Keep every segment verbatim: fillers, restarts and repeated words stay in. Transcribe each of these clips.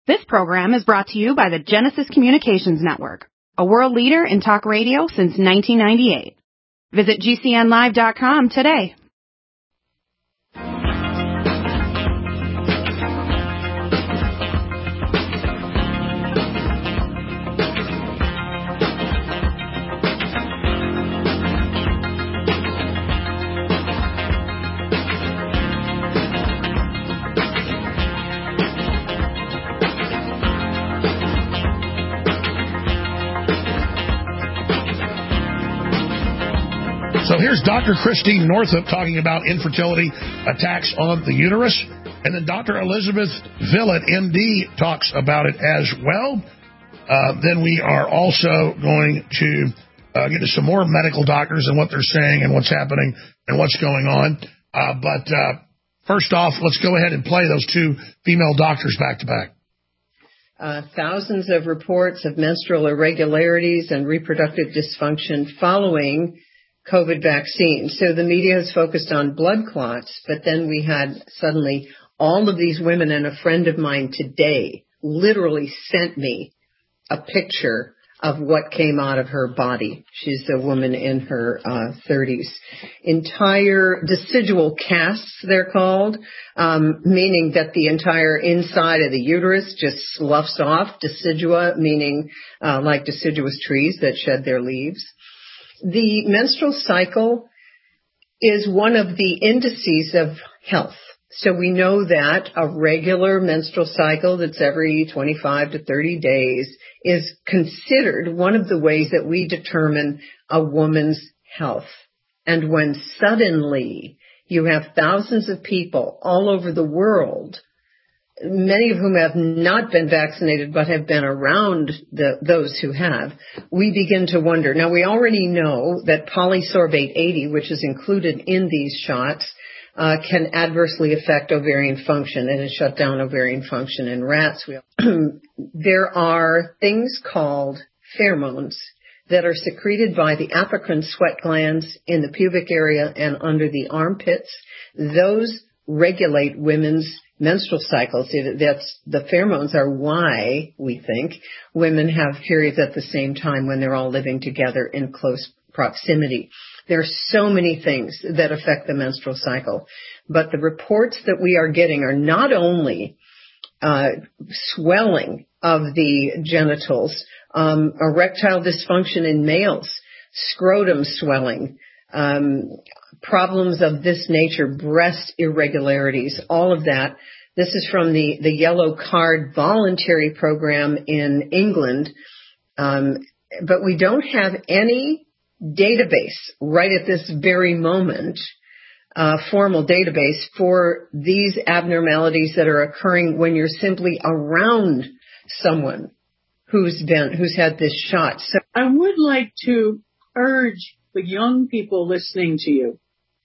This program is brought to you by the Genesis Communications Network, a world leader in talk radio since nineteen ninety-eight. Visit G C N live dot com today. So here's Doctor Christine Northrup talking about infertility attacks on the uterus. And then Doctor Elizabeth Villett, M D, talks about it as well. Uh, then we are also going to uh, get to some more medical doctors and what they're saying and what's happening and what's going on. Uh, but uh, first off, let's go ahead and play those two female doctors back to back. Uh, thousands of reports of menstrual irregularities and reproductive dysfunction following COVID vaccine. So the media has focused on blood clots, but then we had suddenly all of these women, and a friend of mine today literally sent me a picture of what came out of her body. She's a woman in her uh, thirties. Entire decidual casts, they're called, um, meaning that the entire inside of the uterus just sloughs off. Decidua, meaning uh, like deciduous trees that shed their leaves. The menstrual cycle is one of the indices of health. So we know that a regular menstrual cycle that's every twenty-five to thirty days is considered one of the ways that we determine a woman's health. And when suddenly you have thousands of people all over the world, many of whom have not been vaccinated but have been around the, those who have, we begin to wonder. Now, we already know that polysorbate eighty, which is included in these shots, uh, can adversely affect ovarian function and has shut down ovarian function in rats. There are things called pheromones that are secreted by the apocrine sweat glands in the pubic area and under the armpits. Those regulate women's menstrual cycles. That's, the pheromones are why we think women have periods at the same time when they're all living together in close proximity. There are so many things that affect the menstrual cycle, but the reports that we are getting are not only uh, swelling of the genitals, um, erectile dysfunction in males, scrotum swelling, um, problems of this nature, breast irregularities, all of that. This is from the, the Yellow Card voluntary program in England. Um, but we don't have any database right at this very moment, uh, formal database for these abnormalities that are occurring when you're simply around someone who's been, who's had this shot. So I would like to urge the young people listening to you,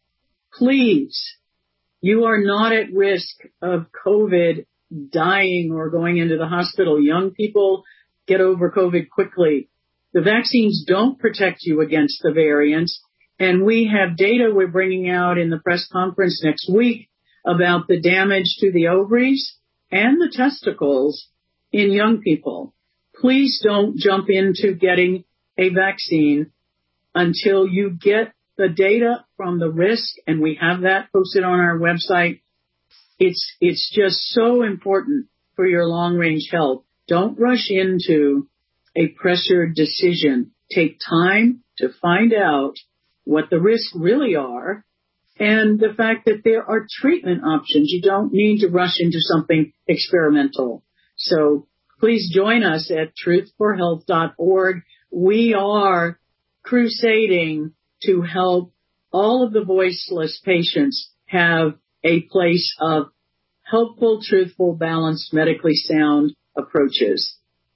please, you are not at risk of COVID dying or going into the hospital. Young people get over COVID quickly. The vaccines don't protect you against the variants. And we have data we're bringing out in the press conference next week about the damage to the ovaries and the testicles in young people. Please don't jump into getting a vaccine until you get the data from the risk, and we have that posted on our website. It's, it's just so important for your long-range health. Don't rush into a pressured decision. Take time to find out what the risks really are and the fact that there are treatment options. You don't need to rush into something experimental. So please join us at truth for health dot org. We are crusading to help all of the voiceless patients have a place of helpful, truthful, balanced, medically sound approaches.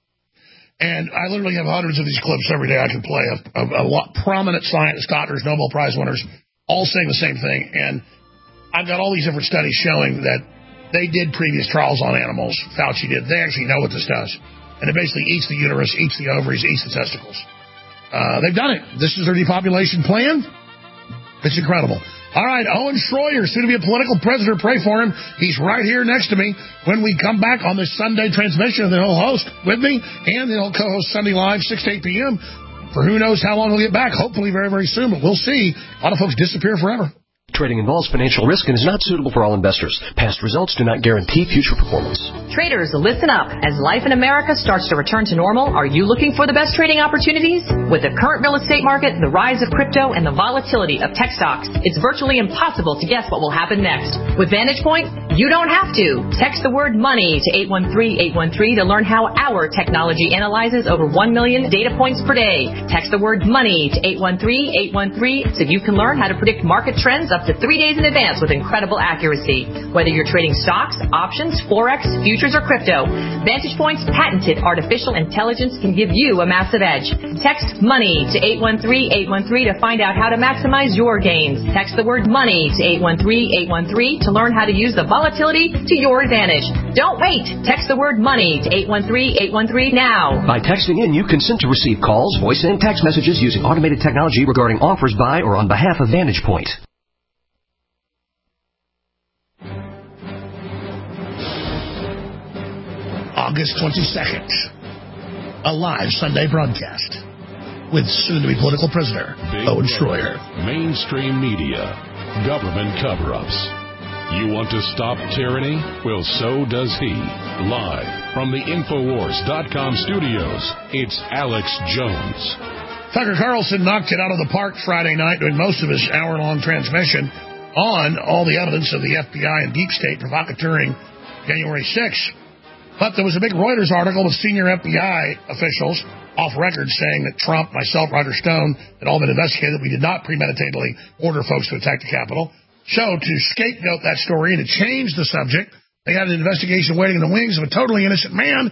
And I literally have hundreds of these clips every day I can play of, of a lot prominent scientists, doctors, Nobel Prize winners, all saying the same thing. And I've got all these different studies showing that they did previous trials on animals. Fauci did. They actually know what this does. And it basically eats the uterus, eats the ovaries, eats the testicles. Uh, they've done it. This is their depopulation plan. It's incredible. All right, Owen Schroyer, soon to be a political prisoner. Pray for him. He's right here next to me when we come back on this Sunday transmission. Then he'll host with me, and then he'll co-host Sunday Live, six to eight p.m. for who knows how long he'll get back. Hopefully very, very soon, but we'll see. A lot of folks disappear forever. Trading involves financial risk and is not suitable for all investors. Past results do not guarantee future performance. Traders, listen up. As life in America starts to return to normal, are you looking for the best trading opportunities? With the current real estate market, the rise of crypto, and the volatility of tech stocks, it's virtually impossible to guess what will happen next. With Vantage Point, you don't have to. Text the word MONEY to eight one three, eight one three to learn how our technology analyzes over one million data points per day. Text the word MONEY to eight one three, eight one three so you can learn how to predict market trends up to three days in advance with incredible accuracy. Whether you're trading stocks, options, forex, futures, or crypto, Vantage Point's patented artificial intelligence can give you a massive edge. Text MONEY to eight one three, eight one three to find out how to maximize your gains. Text the word MONEY to eight one three, eight one three to learn how to use the volatility to your advantage. Don't wait. Text the word MONEY to eight one three, eight one three now. By texting in, you consent to receive calls, voice, and text messages using automated technology regarding offers by or on behalf of Vantage Point. August twenty-second, a live Sunday broadcast with soon-to-be political prisoner, Big Owen Schroyer. Mainstream media, government cover-ups. You want to stop tyranny? Well, so does he. Live from the Infowars dot com studios, it's Alex Jones. Tucker Carlson knocked it out of the park Friday night doing most of his hour-long transmission on all the evidence of the F B I and deep state provocateuring January sixth. But there was a big Reuters article with senior F B I officials off record saying that Trump, myself, Roger Stone, had all been investigated, that we did not premeditatedly order folks to attack the Capitol. So to scapegoat that story and to change the subject, they had an investigation waiting in the wings of a totally innocent man,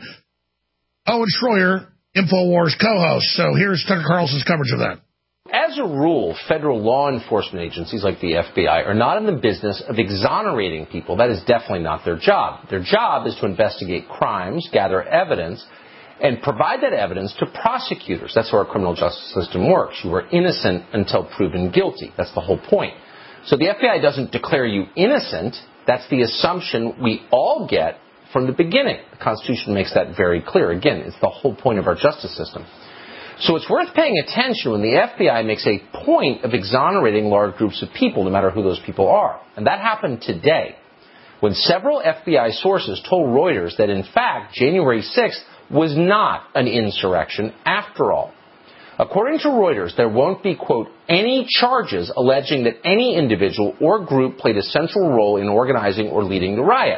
Owen Schroyer, InfoWars co-host. So here's Tucker Carlson's coverage of that. As a rule, federal law enforcement agencies like the F B I are not in the business of exonerating people. That is definitely not their job. Their job is to investigate crimes, gather evidence, and provide that evidence to prosecutors. That's how our criminal justice system works. You are innocent until proven guilty. That's the whole point. So the F B I doesn't declare you innocent. That's the assumption we all get from the beginning. The Constitution makes that very clear. Again, it's the whole point of our justice system. So it's worth paying attention when the F B I makes a point of exonerating large groups of people, no matter who those people are. And that happened today, when several F B I sources told Reuters that, in fact, January sixth was not an insurrection after all. According to Reuters, there won't be, quote, any charges alleging that any individual or group played a central role in organizing or leading the riot.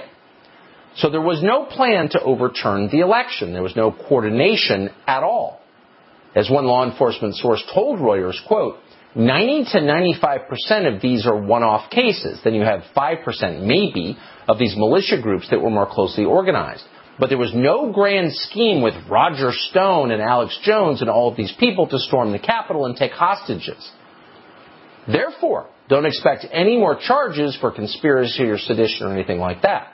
So there was no plan to overturn the election. There was no coordination at all. As one law enforcement source told Reuters, quote, ninety to ninety-five percent of these are one-off cases. Then you have five percent maybe of these militia groups that were more closely organized. But there was no grand scheme with Roger Stone and Alex Jones and all of these people to storm the Capitol and take hostages. Therefore, don't expect any more charges for conspiracy or sedition or anything like that.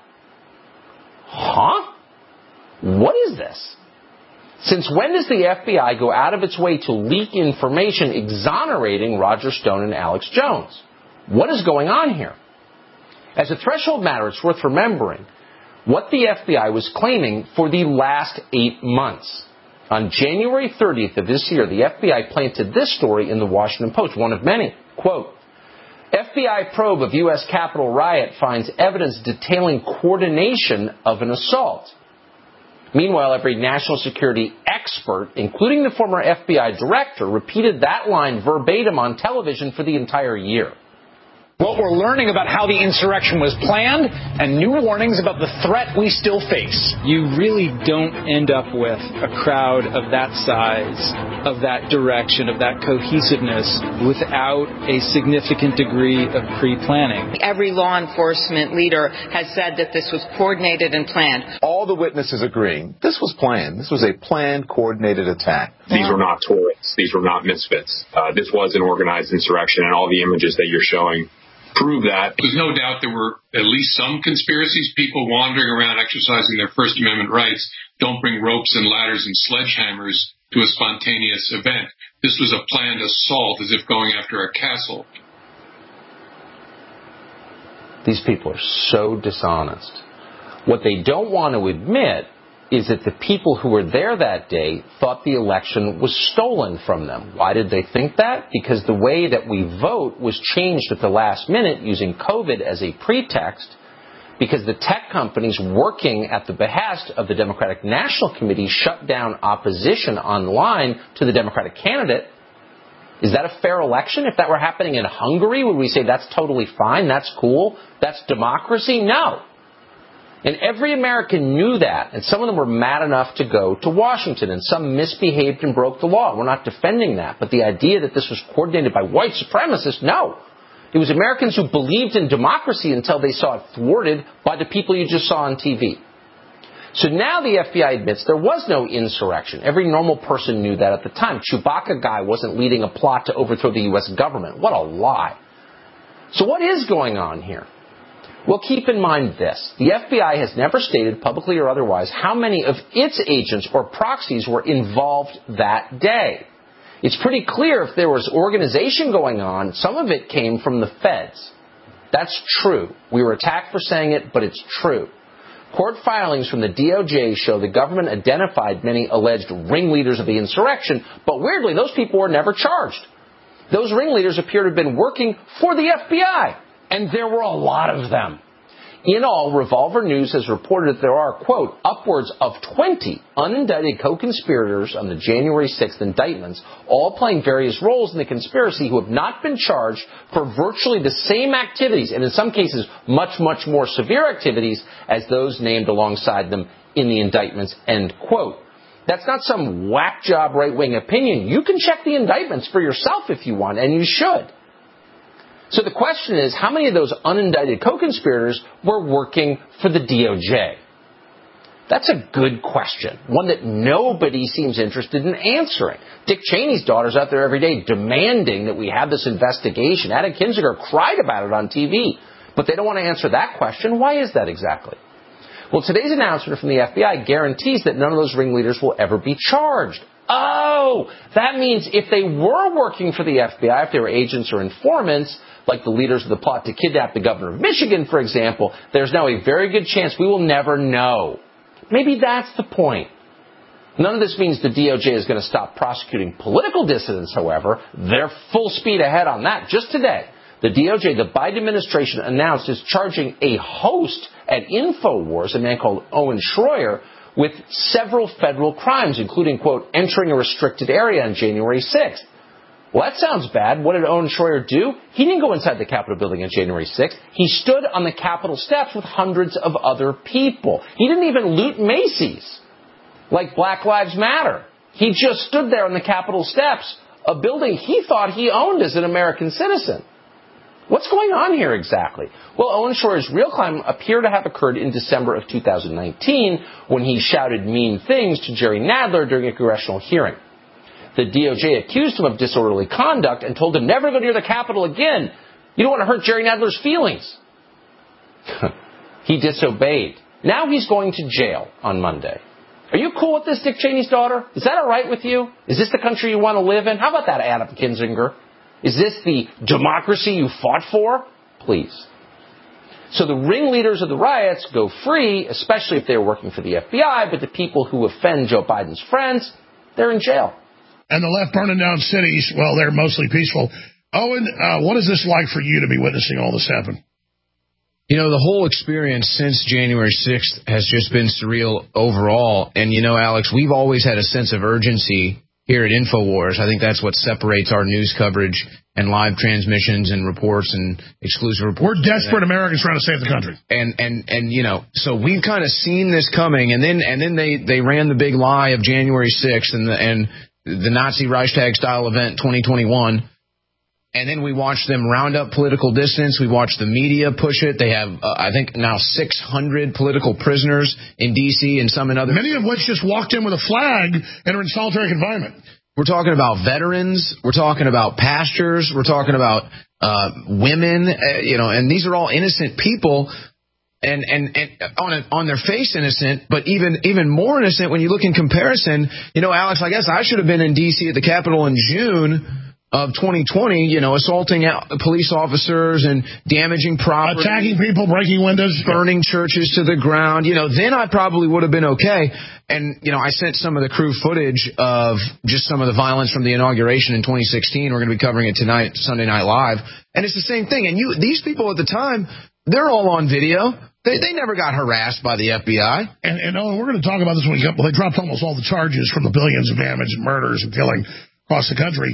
Huh? What is this? Since when does the F B I go out of its way to leak information exonerating Roger Stone and Alex Jones? What is going on here? As a threshold matter, it's worth remembering what the F B I was claiming for the last eight months. On January thirtieth of this year, the F B I planted this story in the Washington Post, one of many. Quote, F B I probe of U S Capitol riot finds evidence detailing coordination of an assault. Meanwhile, every national security expert, including the former F B I director, repeated that line verbatim on television for the entire year. What we're learning about how the insurrection was planned and new warnings about the threat we still face. You really don't end up with a crowd of that size, of that direction, of that cohesiveness without a significant degree of pre-planning. Every law enforcement leader has said that this was coordinated and planned. All the witnesses agreeing this was planned. This was a planned, coordinated attack. These were not tourists. These were not misfits. Uh, this was an organized insurrection, and all the images that you're showing prove that. There's no doubt there were at least some conspiracies, people wandering around exercising their First Amendment rights. Don't bring ropes and ladders and sledgehammers to a spontaneous event. This was a planned assault, as if going after a castle. These people are so dishonest. What they don't want to admit is that the people who were there that day thought the election was stolen from them. Why did they think that? Because the way that we vote was changed at the last minute using COVID as a pretext, because the tech companies working at the behest of the Democratic National Committee shut down opposition online to the Democratic candidate. Is that a fair election? If that were happening in Hungary, would we say that's totally fine, that's cool, that's democracy? No. And every American knew that, and some of them were mad enough to go to Washington, and some misbehaved and broke the law. We're not defending that, but the idea that this was coordinated by white supremacists, no. It was Americans who believed in democracy until they saw it thwarted by the people you just saw on T V. So now the F B I admits there was no insurrection. Every normal person knew that at the time. Chewbacca guy wasn't leading a plot to overthrow the U S government. What a lie. So what is going on here? Well, keep in mind this. The F B I has never stated, publicly or otherwise, how many of its agents or proxies were involved that day. It's pretty clear if there was organization going on, some of it came from the feds. That's true. We were attacked for saying it, but it's true. Court filings from the D O J show the government identified many alleged ringleaders of the insurrection, but weirdly, those people were never charged. Those ringleaders appear to have been working for the F B I, and there were a lot of them. In all, Revolver News has reported that there are, quote, upwards of twenty unindicted co-conspirators on the January sixth indictments, all playing various roles in the conspiracy, who have not been charged for virtually the same activities, and in some cases much, much more severe activities, as those named alongside them in the indictments, end quote. That's not some whack job right-wing opinion. You can check the indictments for yourself if you want, and you should. So the question is, how many of those unindicted co-conspirators were working for the D O J? That's a good question, one that nobody seems interested in answering. Dick Cheney's daughter's out there every day demanding that we have this investigation. Adam Kinzinger cried about it on T V, but they don't want to answer that question. Why is that exactly? Well, today's announcement from the F B I guarantees that none of those ringleaders will ever be charged. Oh, that means if they were working for the F B I, if they were agents or informants, like the leaders of the plot to kidnap the governor of Michigan, for example, there's now a very good chance we will never know. Maybe that's the point. None of this means the D O J is going to stop prosecuting political dissidents, however. They're full speed ahead on that. Just today, the D O J, the Biden administration, announced is charging a host at InfoWars, a man called Owen Schroyer, with several federal crimes, including, quote, entering a restricted area on January sixth. Well, that sounds bad. What did Owen Schroyer do? He didn't go inside the Capitol building on January sixth. He stood on the Capitol steps with hundreds of other people. He didn't even loot Macy's, like Black Lives Matter. He just stood there on the Capitol steps, a building he thought he owned as an American citizen. What's going on here exactly? Well, Owen Schroyer's real crime appeared to have occurred in December of two thousand nineteen, when he shouted mean things to Jerry Nadler during a congressional hearing. The D O J accused him of disorderly conduct and told him never to go near the Capitol again. You don't want to hurt Jerry Nadler's feelings. He disobeyed. Now he's going to jail on Monday. Are you cool with this, Dick Cheney's daughter? Is that all right with you? Is this the country you want to live in? How about that, Adam Kinzinger? Is this the democracy you fought for? Please. So the ringleaders of the riots go free, especially if they're working for the F B I, but the people who offend Joe Biden's friends, they're in jail. And the left burning down cities, well, they're mostly peaceful. Owen, uh, what is this like for you to be witnessing all this happen? You know, the whole experience since January sixth has just been surreal overall. And, you know, Alex, we've always had a sense of urgency here at InfoWars. I think that's what separates our news coverage and live transmissions and reports and exclusive reports. We're desperate Americans trying to save the country. And, and, and you know, so we've kind of seen this coming. And then and then they, they ran the big lie of January sixth and the, and the Nazi Reichstag-style event twenty twenty-one. And then we watched them round up political dissidents. We watched the media push it. They have, uh, I think, now six hundred political prisoners in D C and some in other. Many of which just walked in with a flag and are in solitary confinement. We're talking about veterans. We're talking about pastors. We're talking about uh, women. Uh, you know, and these are all innocent people. And, and, and on a, on their face innocent, but even even more innocent when you look in comparison. You know, Alex, I guess I should have been in D C at the Capitol in June of twenty twenty, you know, assaulting police officers and damaging property. Attacking people, breaking windows. Burning churches to the ground. You know, then I probably would have been okay. And, you know, I sent some of the crew footage of just some of the violence from the inauguration in twenty sixteen. We're going to be covering it tonight, Sunday Night Live. And it's the same thing. And you, these people at the time, they're all on video. They they never got harassed by the F B I. And, and oh, we're going to talk about this when we get, well, they dropped almost all the charges from the billions of damage and murders and killing across the country.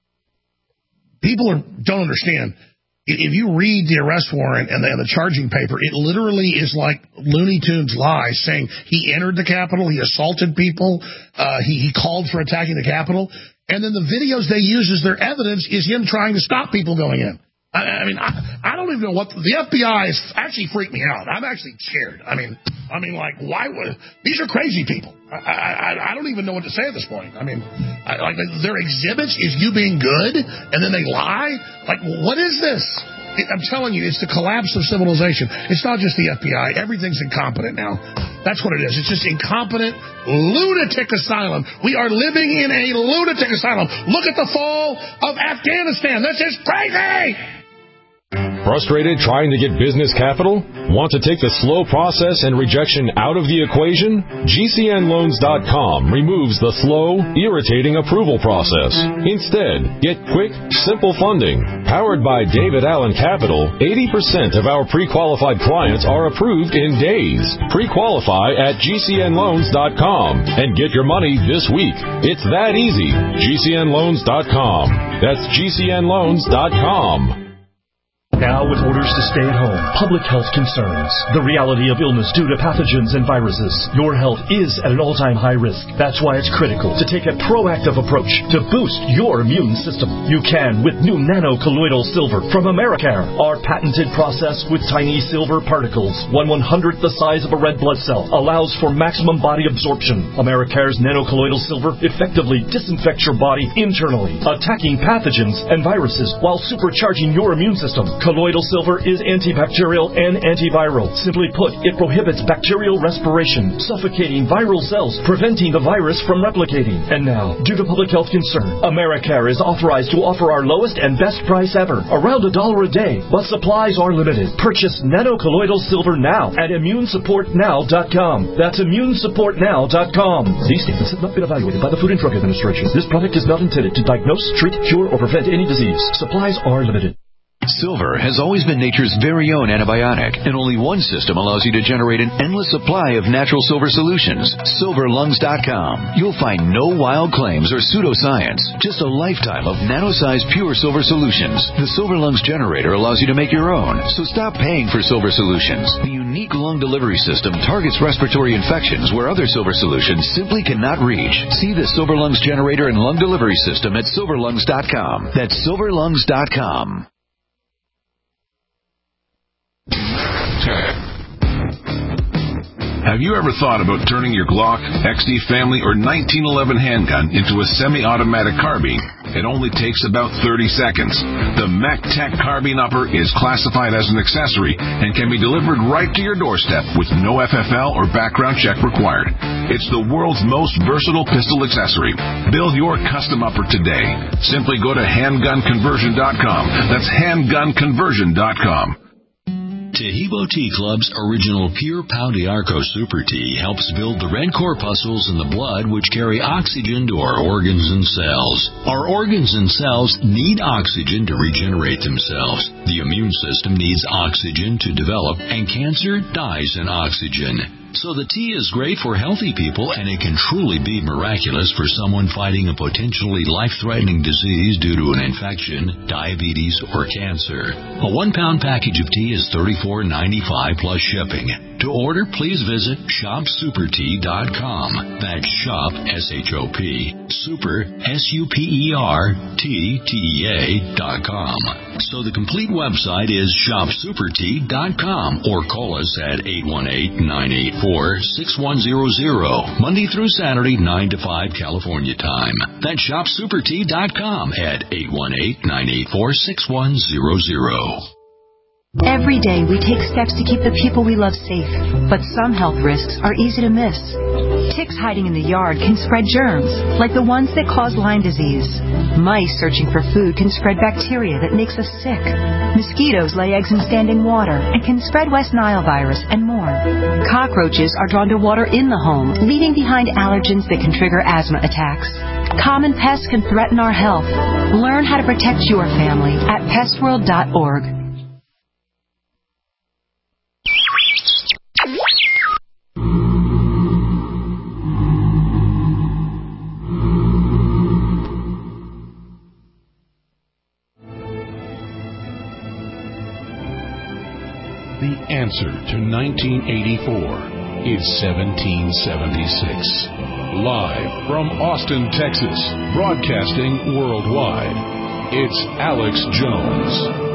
People are, don't understand. If you read the arrest warrant and the, and the charging paper, it literally is like Looney Tunes lies, saying he entered the Capitol, he assaulted people, uh, he, he called for attacking the Capitol, and then the videos they use as their evidence is him trying to stop people going in. I, I mean, I, I don't even know what the, the F B I is actually freaked me out. I'm actually scared. I mean, I mean, like, why would these are crazy people? I, I, I don't even know what to say at this point. I mean, I, like their exhibits is you being good, and then they lie. Like, what is this? It, I'm telling you, it's the collapse of civilization. It's not just the F B I. Everything's incompetent now. That's what it is. It's just incompetent lunatic asylum. We are living in a lunatic asylum. Look at the fall of Afghanistan. This is crazy. Frustrated trying to get business capital? Want to take the slow process and rejection out of the equation? G C N loans dot com removes the slow, irritating approval process. Instead, get quick, simple funding. Powered by David Allen Capital, eighty percent of our pre-qualified clients are approved in days. Pre-qualify at G C N loans dot com and get your money this week. It's that easy. G C N loans dot com. That's G C N loans dot com. Now, with orders to stay at home, public health concerns, the reality of illness due to pathogens and viruses, your health is at an all-time high risk. That's why it's critical to take a proactive approach to boost your immune system. You can with new nano-colloidal silver from Americare. Our patented process with tiny silver particles, one one-hundredth the size of a red blood cell, allows for maximum body absorption. Americare's nano-colloidal silver effectively disinfects your body internally, attacking pathogens and viruses while supercharging your immune system. Colloidal silver is antibacterial and antiviral. Simply put, it prohibits bacterial respiration, suffocating viral cells, preventing the virus from replicating. And now, due to public health concern, Americare is authorized to offer our lowest and best price ever, around a dollar a day, but supplies are limited. Purchase nano-colloidal silver now at immune support now dot com. That's immune support now dot com. These statements have not been evaluated by the Food and Drug Administration. This product is not intended to diagnose, treat, cure, or prevent any disease. Supplies are limited. Silver has always been nature's very own antibiotic, and only one system allows you to generate an endless supply of natural silver solutions. silver lungs dot com. You'll find no wild claims or pseudoscience, just a lifetime of nano-sized pure silver solutions. The Silver Lungs generator allows you to make your own, so stop paying for silver solutions. The unique lung delivery system targets respiratory infections where other silver solutions simply cannot reach. See the Silver Lungs generator and lung delivery system at silver lungs dot com. That's silver lungs dot com. Have you ever thought about turning your Glock, X D Family, or nineteen eleven handgun into a semi-automatic carbine? It only takes about thirty seconds. The MacTech Carbine Upper is classified as an accessory and can be delivered right to your doorstep with no F F L or background check required. It's the world's most versatile pistol accessory. Build your custom upper today. Simply go to handgun conversion dot com. That's handgun conversion dot com. Taheebo Tea Club's original Pure Pau d'Arco Super Tea helps build the red corpuscles in the blood which carry oxygen to our organs and cells. Our organs and cells need oxygen to regenerate themselves. The immune system needs oxygen to develop, and cancer dies in oxygen. So the tea is great for healthy people, and it can truly be miraculous for someone fighting a potentially life-threatening disease due to an infection, diabetes, or cancer. A one-pound package of tea is thirty-four ninety-five plus shipping. To order, please visit shop super tea dot com. That's shop, S H O P, super, S U P E R, T, T E A dot com. So the complete website is shop super tea dot com, or call us at eight one eight, nine eight four, six one zero zero, Monday through Saturday, nine to five California time. That's shop super tea dot com at eight one eight, nine eight four, six one zero zero. Every day we take steps to keep the people we love safe, but some health risks are easy to miss. Ticks hiding in the yard can spread germs, like the ones that cause Lyme disease. Mice searching for food can spread bacteria that makes us sick. Mosquitoes lay eggs in standing water and can spread West Nile virus and more. Cockroaches are drawn to water in the home, leaving behind allergens that can trigger asthma attacks. Common pests can threaten our health. Learn how to protect your family at pest world dot org. The answer to nineteen eighty-four is seventeen seventy-six. Live from Austin, Texas, broadcasting worldwide, it's Alex Jones.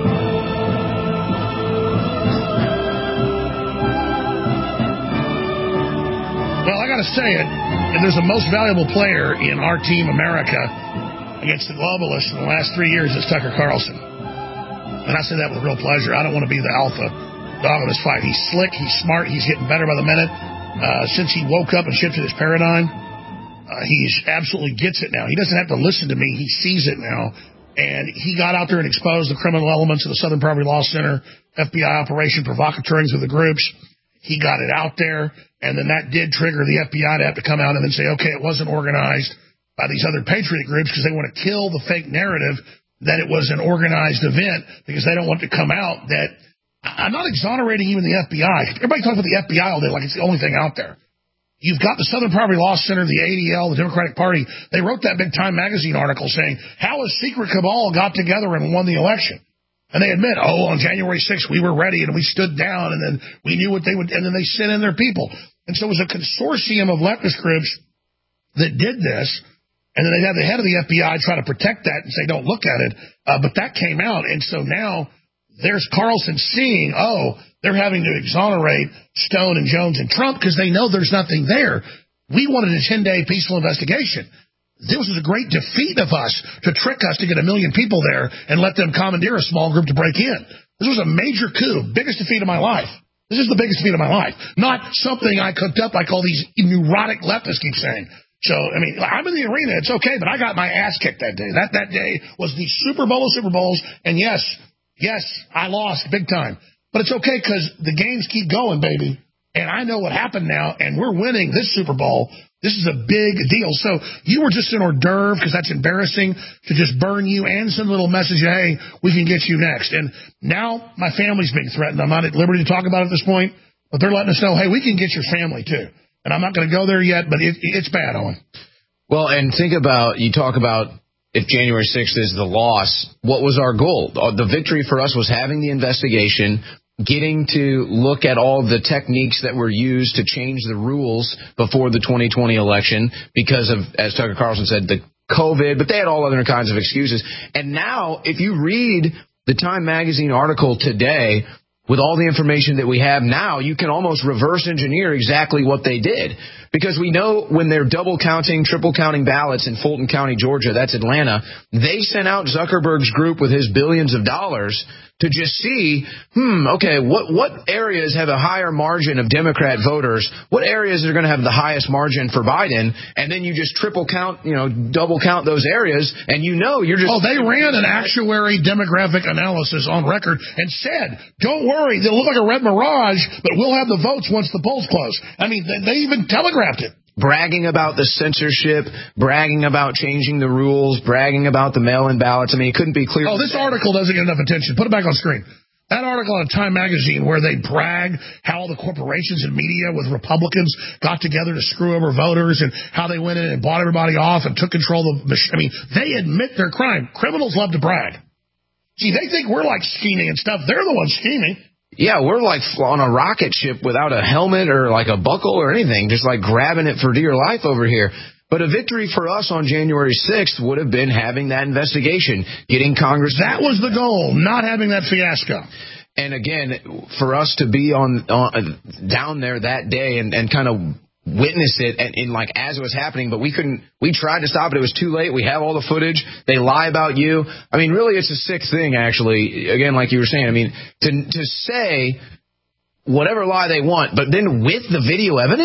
Well, I got to say it, and there's a most valuable player in our team, America, against the globalists in the last three years is Tucker Carlson. And I say that with real pleasure. I don't want to be the alpha dog in this fight. He's slick, he's smart, he's getting better by the minute. Uh, since he woke up and shifted his paradigm, uh, he absolutely gets it now. He doesn't have to listen to me. He sees it now. And he got out there and exposed the criminal elements of the Southern Poverty Law Center, F B I operation, provocatories with the groups. He got it out there, and then that did trigger the F B I to have to come out and then say, okay, it wasn't organized by these other patriot groups because they want to kill the fake narrative that it was an organized event because they don't want to come out that I'm not exonerating even the F B I. Everybody talks about the F B I all day like it's the only thing out there. You've got the Southern Poverty Law Center, the A D L, the Democratic Party. They wrote that big Time magazine article saying how a secret cabal got together and won the election. And they admit, oh, on January sixth, we were ready and we stood down and then we knew what they would, and then they sent in their people. And so it was a consortium of leftist groups that did this. And then they had the head of the F B I try to protect that and say, don't look at it. Uh, but that came out. And so now there's Carlson seeing, oh, they're having to exonerate Stone and Jones and Trump because they know there's nothing there. We wanted a ten-day peaceful investigation. This was a great defeat of us to trick us to get a million people there and let them commandeer a small group to break in. This was a major coup, biggest defeat of my life. This is the biggest defeat of my life. Not something I cooked up like all these neurotic leftists keep saying. So, I mean, I'm in the arena. It's okay, but I got my ass kicked that day. That that day was the Super Bowl of Super Bowls, and yes, yes, I lost big time. But it's okay because the games keep going, baby. And I know what happened now, and we're winning this Super Bowl. This is a big deal. So you were just an hors d'oeuvre because that's embarrassing to just burn you and send a little message, hey, we can get you next. And now my family's being threatened. I'm not at liberty to talk about it at this point, but they're letting us know, hey, we can get your family too. And I'm not going to go there yet, but it, it's bad, Owen. Well, and think about, you talk about if January sixth is the loss, what was our goal? The victory for us was having the investigation, getting to look at all the techniques that were used to change the rules before the twenty twenty election because of, as Tucker Carlson said, the COVID, but they had all other kinds of excuses. And now, if you read the Time magazine article today, with all the information that we have now, you can almost reverse engineer exactly what they did. Because we know when they're double counting, triple counting ballots in Fulton County, Georgia, that's Atlanta, they sent out Zuckerberg's group with his billions of dollars to just see, hmm, okay, what what areas have a higher margin of Democrat voters? What areas are going to have the highest margin for Biden? And then you just triple count, you know, double count those areas, and you know you're just... Oh, they ran an actuary demographic analysis on record and said, don't worry, they'll look like a red mirage, but we'll have the votes once the polls close. I mean, they even telegraphed it. Bragging about the censorship, bragging about changing the rules, bragging about the mail-in ballots. I mean, it couldn't be clearer. Oh, this article doesn't get enough attention. Put it back on screen. That article on Time magazine where they brag how the corporations and media with Republicans got together to screw over voters and how they went in and bought everybody off and took control of the... I mean, they admit their crime. Criminals love to brag. See, they think we're like scheming and stuff. They're the ones scheming. Yeah, we're like on a rocket ship without a helmet or like a buckle or anything, just like grabbing it for dear life over here. But a victory for us on January sixth would have been having that investigation, getting Congress... That was the goal, not having that fiasco. And again, for us to be on, on down there that day and, and kind of witness it and in like as it was happening, but we couldn't, we tried to stop it. It was too late. We have all the footage. They lie about you. I mean, really, it's a sick thing, actually. Again, like you were saying, I mean, to to say whatever lie they want, but then with the video evidence,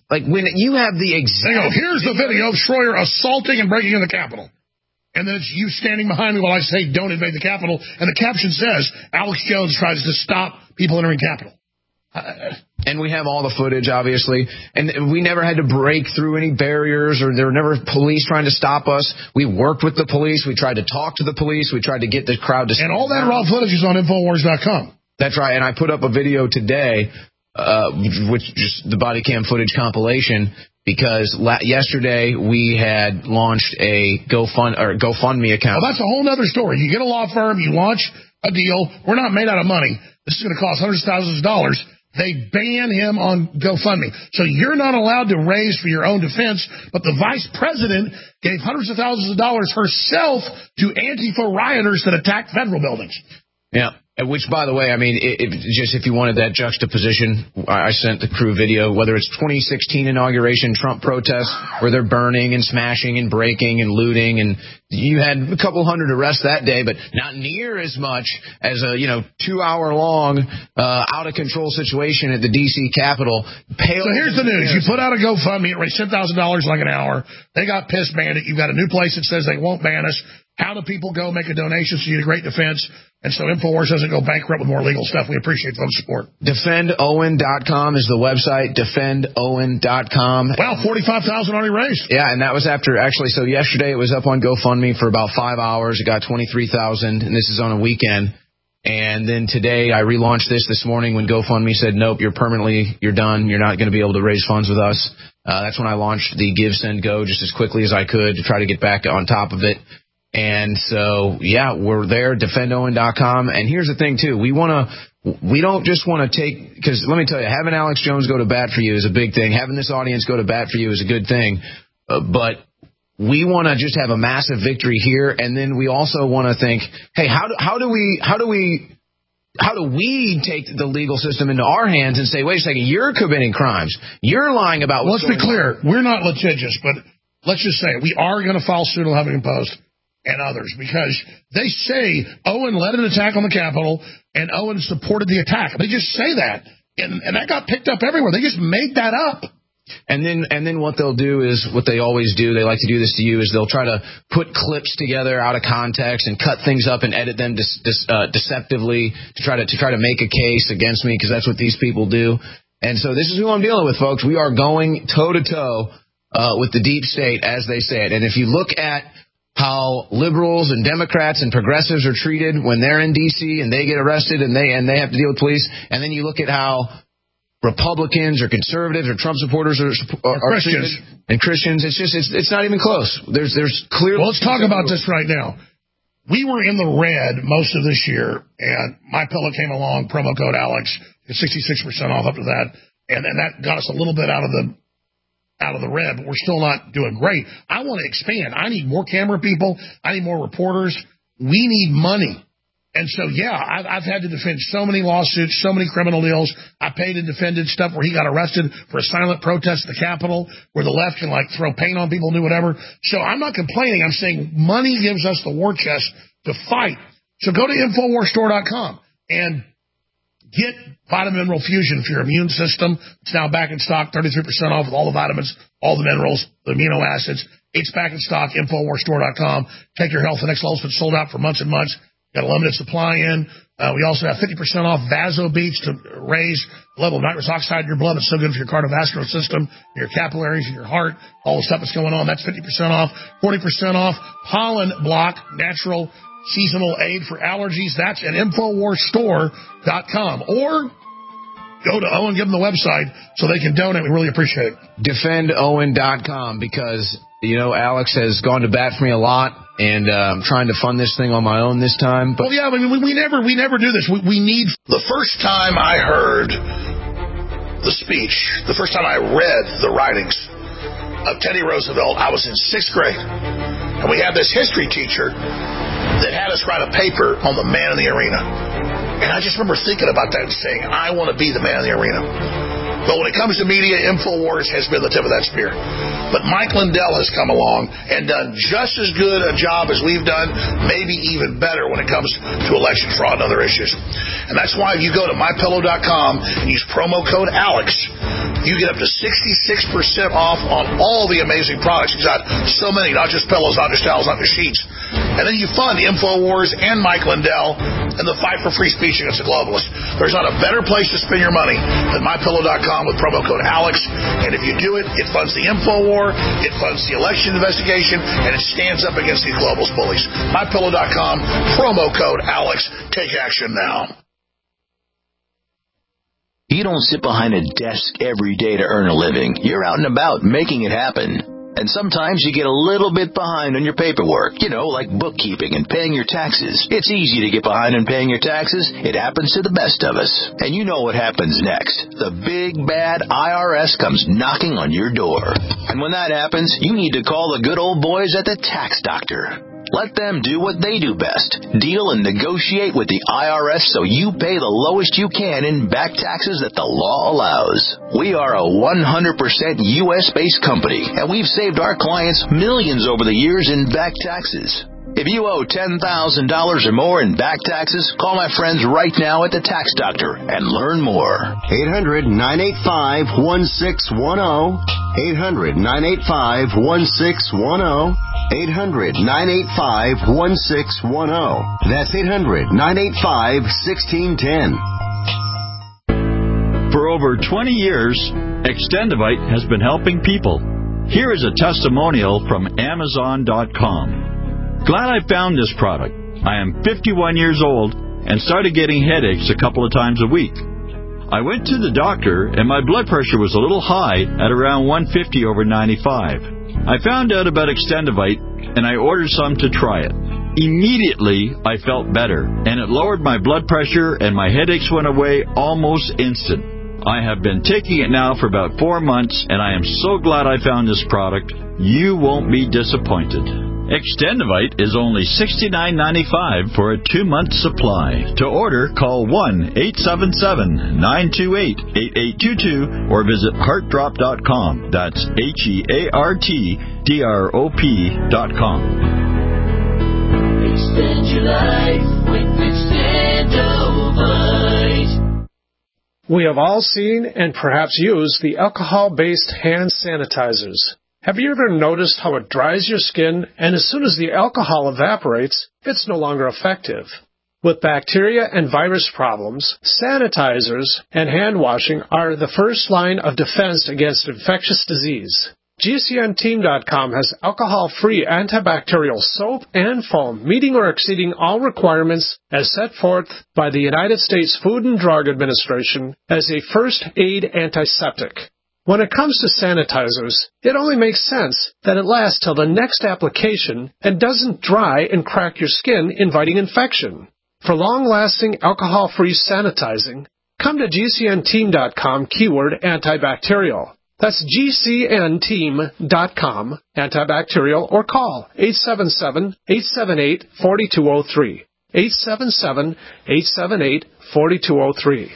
Like, when you have the exact... They go, here's the video of Schroyer assaulting and breaking in the Capitol. And then it's you standing behind me while I say, don't invade the Capitol. And the caption says, Alex Jones tries to stop people entering Capitol. Uh, and we have all the footage, obviously. And we never had to break through any barriers, or there were never police trying to stop us. We worked with the police. We tried to talk to the police. We tried to get the crowd to... And all that raw footage is on Infowars dot com. That's right. And I put up a video today, uh, which just the body cam footage compilation, because la- yesterday we had launched a GoFund or GoFundMe account. Well, that's a whole other story. You get a law firm, you launch a deal. We're not made out of money. This is going to cost hundreds of thousands of dollars. They ban him on GoFundMe. So you're not allowed to raise for your own defense, but the vice president gave hundreds of thousands of dollars herself to Antifa rioters that attacked federal buildings. Yeah. Which, by the way, I mean, it, it, just if you wanted that juxtaposition, I sent the crew video, whether it's twenty sixteen inauguration Trump protests where they're burning and smashing and breaking and looting, and you had a couple hundred arrests that day, but not near as much as a, you know, two-hour-long, uh, out-of-control situation at the D C Capitol. Pale so here's the news. You put out a GoFundMe, it raised ten thousand dollars like an hour. They got pissed, banned it. You've got a new place that says they won't ban us. How do people go make a donation so you get a great defense? And so InfoWars doesn't go bankrupt with more legal stuff. We appreciate folks' support. defend owen dot com is the website, defend owen dot com. Well, forty-five thousand dollars already raised. Yeah, and that was after, actually, so yesterday it was up on GoFundMe for about five hours. It got twenty-three thousand dollars, and this is on a weekend. And then today I relaunched this this morning when GoFundMe said, nope, you're permanently, you're done. You're not going to be able to raise funds with us. Uh, that's when I launched the Give, Send, Go just as quickly as I could to try to get back on top of it. And so, yeah, we're there, defend owen dot com. And here's the thing, too. We want to, we don't just want to take, because let me tell you, having Alex Jones go to bat for you is a big thing. Having this audience go to bat for you is a good thing. Uh, but we want to just have a massive victory here. And then we also want to think, hey, how do, how do we, how do we, how do we take the legal system into our hands and say, wait a second, you're committing crimes. You're lying about what's going on. Let's be clear. On. We're not litigious, but let's just say we are going to file suit on Huffington Post and others, because they say Owen led an attack on the Capitol and Owen supported the attack. They just say that, and, and that got picked up everywhere. They just made that up. And then and then what they'll do is what they always do. They like to do this to you is they'll try to put clips together out of context and cut things up and edit them dis, dis, uh, deceptively to try to to try to make a case against me, because that's what these people do. And so this is who I'm dealing with, folks. We are going toe to toe with the deep state, as they say it. And if you look at how liberals and Democrats and progressives are treated when they're in D C and they get arrested and they and they have to deal with police, and then you look at how Republicans or conservatives or Trump supporters are, are, are Christians treated, and Christians, it's just it's it's not even close. There's there's clearly. Well, let's talk about this right now. We were in the red most of this year, and MyPillow came along, promo code Alex, sixty-six percent off up to that, and and that got us a little bit out of the. out of the red, but we're still not doing great. I want to expand. I need more camera people. I need more reporters. We need money. And so, yeah, I've, I've had to defend so many lawsuits, so many criminal deals. I paid and defended stuff where he got arrested for a silent protest at the Capitol, where the left can, like, throw paint on people and do whatever. So I'm not complaining. I'm saying money gives us the war chest to fight. So go to Infowars Store dot com and get Vitamin Mineral Fusion for your immune system. It's now back in stock, thirty-three percent off with all the vitamins, all the minerals, the amino acids. It's back in stock, Infowars Store dot com. Take your health. The next level's been sold out for months and months. Got a limited supply in. Uh, we also have fifty percent off Vaso Beats to raise the level of nitrous oxide in your blood. It's so good for your cardiovascular system, your capillaries, and your heart, all the stuff that's going on. That's fifty percent off. forty percent off Pollen Block, natural seasonal aid for allergies. That's at Infowars Store dot com. Or go to Owen, give them the website so they can donate. We really appreciate it. defend owen dot com, because, you know, Alex has gone to bat for me a lot, and uh, I'm trying to fund this thing on my own this time. But well, yeah, I mean, we, we never we never do this. We, we need... The first time I heard the speech, the first time I read the writings of Teddy Roosevelt, I was in sixth grade. And we had this history teacher that had us write a paper on the man in the arena. And I just remember thinking about that and saying, I want to be the man in the arena. But when it comes to media, InfoWars has been the tip of that spear. But Mike Lindell has come along and done just as good a job as we've done, maybe even better when it comes to election fraud and other issues. And that's why if you go to my pillow dot com and use promo code Alex, you get up to sixty-six percent off on all the amazing products. He's got so many, not just pillows, not just towels, not just sheets. And then you fund InfoWars and Mike Lindell in the fight for free speech against the globalists. There's not a better place to spend your money than my pillow dot com with promo code Alex. And if you do it, it funds the InfoWar, it funds the election investigation, and it stands up against these globalist bullies. my pillow dot com, promo code Alex. Take action now. You don't sit behind a desk every day to earn a living. You're out and about making it happen. And sometimes you get a little bit behind on your paperwork, you know, like bookkeeping and paying your taxes. It's easy to get behind on paying your taxes. It happens to the best of us. And you know what happens next. The big, bad I R S comes knocking on your door. And when that happens, you need to call the good old boys at the Tax Doctor. Let them do what they do best. Deal and negotiate with the I R S so you pay the lowest you can in back taxes that the law allows. We are a one hundred percent U S-based company, and we've saved our clients millions over the years in back taxes. If you owe ten thousand dollars or more in back taxes, call my friends right now at the Tax Doctor and learn more. eight hundred, nine eight five, one six one zero. eight hundred, nine eight five, one six one zero. eight hundred, nine eight five, one six one zero. That's eight hundred, nine eight five, one six one zero. For over twenty years, Extendivite has been helping people. Here is a testimonial from Amazon dot com. Glad I found this product. I am fifty-one years old and started getting headaches a couple of times a week. I went to the doctor and my blood pressure was a little high at around one fifty over ninety-five. I found out about Extendivite and I ordered some to try it. Immediately, I felt better and it lowered my blood pressure and my headaches went away almost instant. I have been taking it now for about four months and I am so glad I found this product. You won't be disappointed. Extendivite is only sixty-nine ninety-five for a two-month supply. To order, call one eight seven seven, nine two eight, eight eight two two or visit heart drop dot com. That's H E A R T D R O P dot com. Extend your life with Extendivite. We have all seen and perhaps used the alcohol-based hand sanitizers. Have you ever noticed how it dries your skin, and as soon as the alcohol evaporates, it's no longer effective? With bacteria and virus problems, sanitizers and hand washing are the first line of defense against infectious disease. G C N team dot com has alcohol-free antibacterial soap and foam, meeting or exceeding all requirements as set forth by the United States Food and Drug Administration as a first aid antiseptic. When it comes to sanitizers, it only makes sense that it lasts till the next application and doesn't dry and crack your skin, inviting infection. For long-lasting alcohol-free sanitizing, come to G C N team dot com keyword antibacterial. That's G C N team dot com antibacterial or call eight seven seven, eight seven eight, four two zero three. eight seven seven, eight seven eight, four two zero three.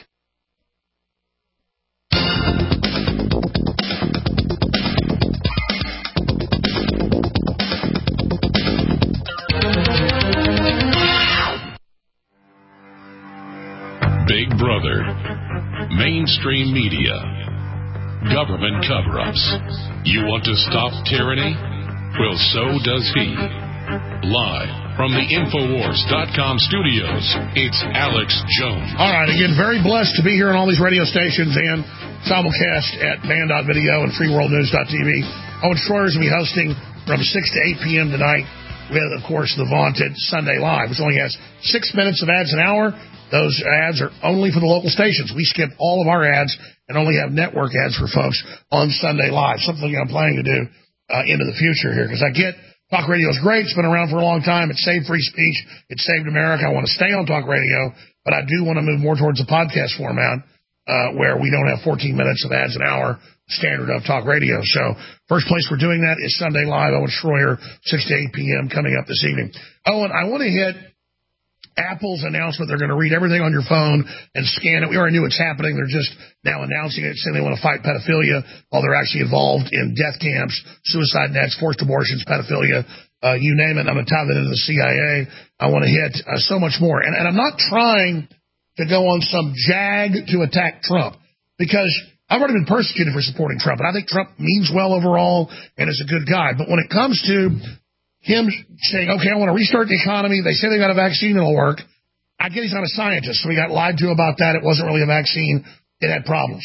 Big Brother, mainstream media, government cover-ups. You want to stop tyranny? Well, so does he. Live from the Infowars dot com studios, it's Alex Jones. All right, again, very blessed to be here on all these radio stations and simulcast at band dot video and free world news dot t v. Owen Schroyer's going to be hosting from six to eight p.m. tonight with, of course, the vaunted Sunday Live, which only has six minutes of ads an hour. Those ads are only for the local stations. We skip all of our ads and only have network ads for folks on Sunday Live, something I'm planning to do uh, into the future here, because I get talk radio is great. It's been around for a long time. It saved free speech. It saved America. I want to stay on talk radio, but I do want to move more towards a podcast format uh, where we don't have fourteen minutes of ads an hour, standard of talk radio. So first place we're doing that is Sunday Live. Owen Schroyer, six to eight p.m. coming up this evening. Owen, I want to hit Apple's announcement they're going to read everything on your phone and scan it. We already knew it's happening. They're just now announcing it, saying they want to fight pedophilia while they're actually involved in death camps, suicide nets, forced abortions, pedophilia, uh, you name it. I'm going to tie that into the C I A. I want to hit uh, so much more. And, and I'm not trying to go on some jag to attack Trump, because I've already been persecuted for supporting Trump, and I think Trump means well overall and is a good guy. But when it comes to him saying, okay, I want to restart the economy, they say they got a vaccine that'll work. I get he's not a scientist, so we got lied to about that. It wasn't really a vaccine. It had problems.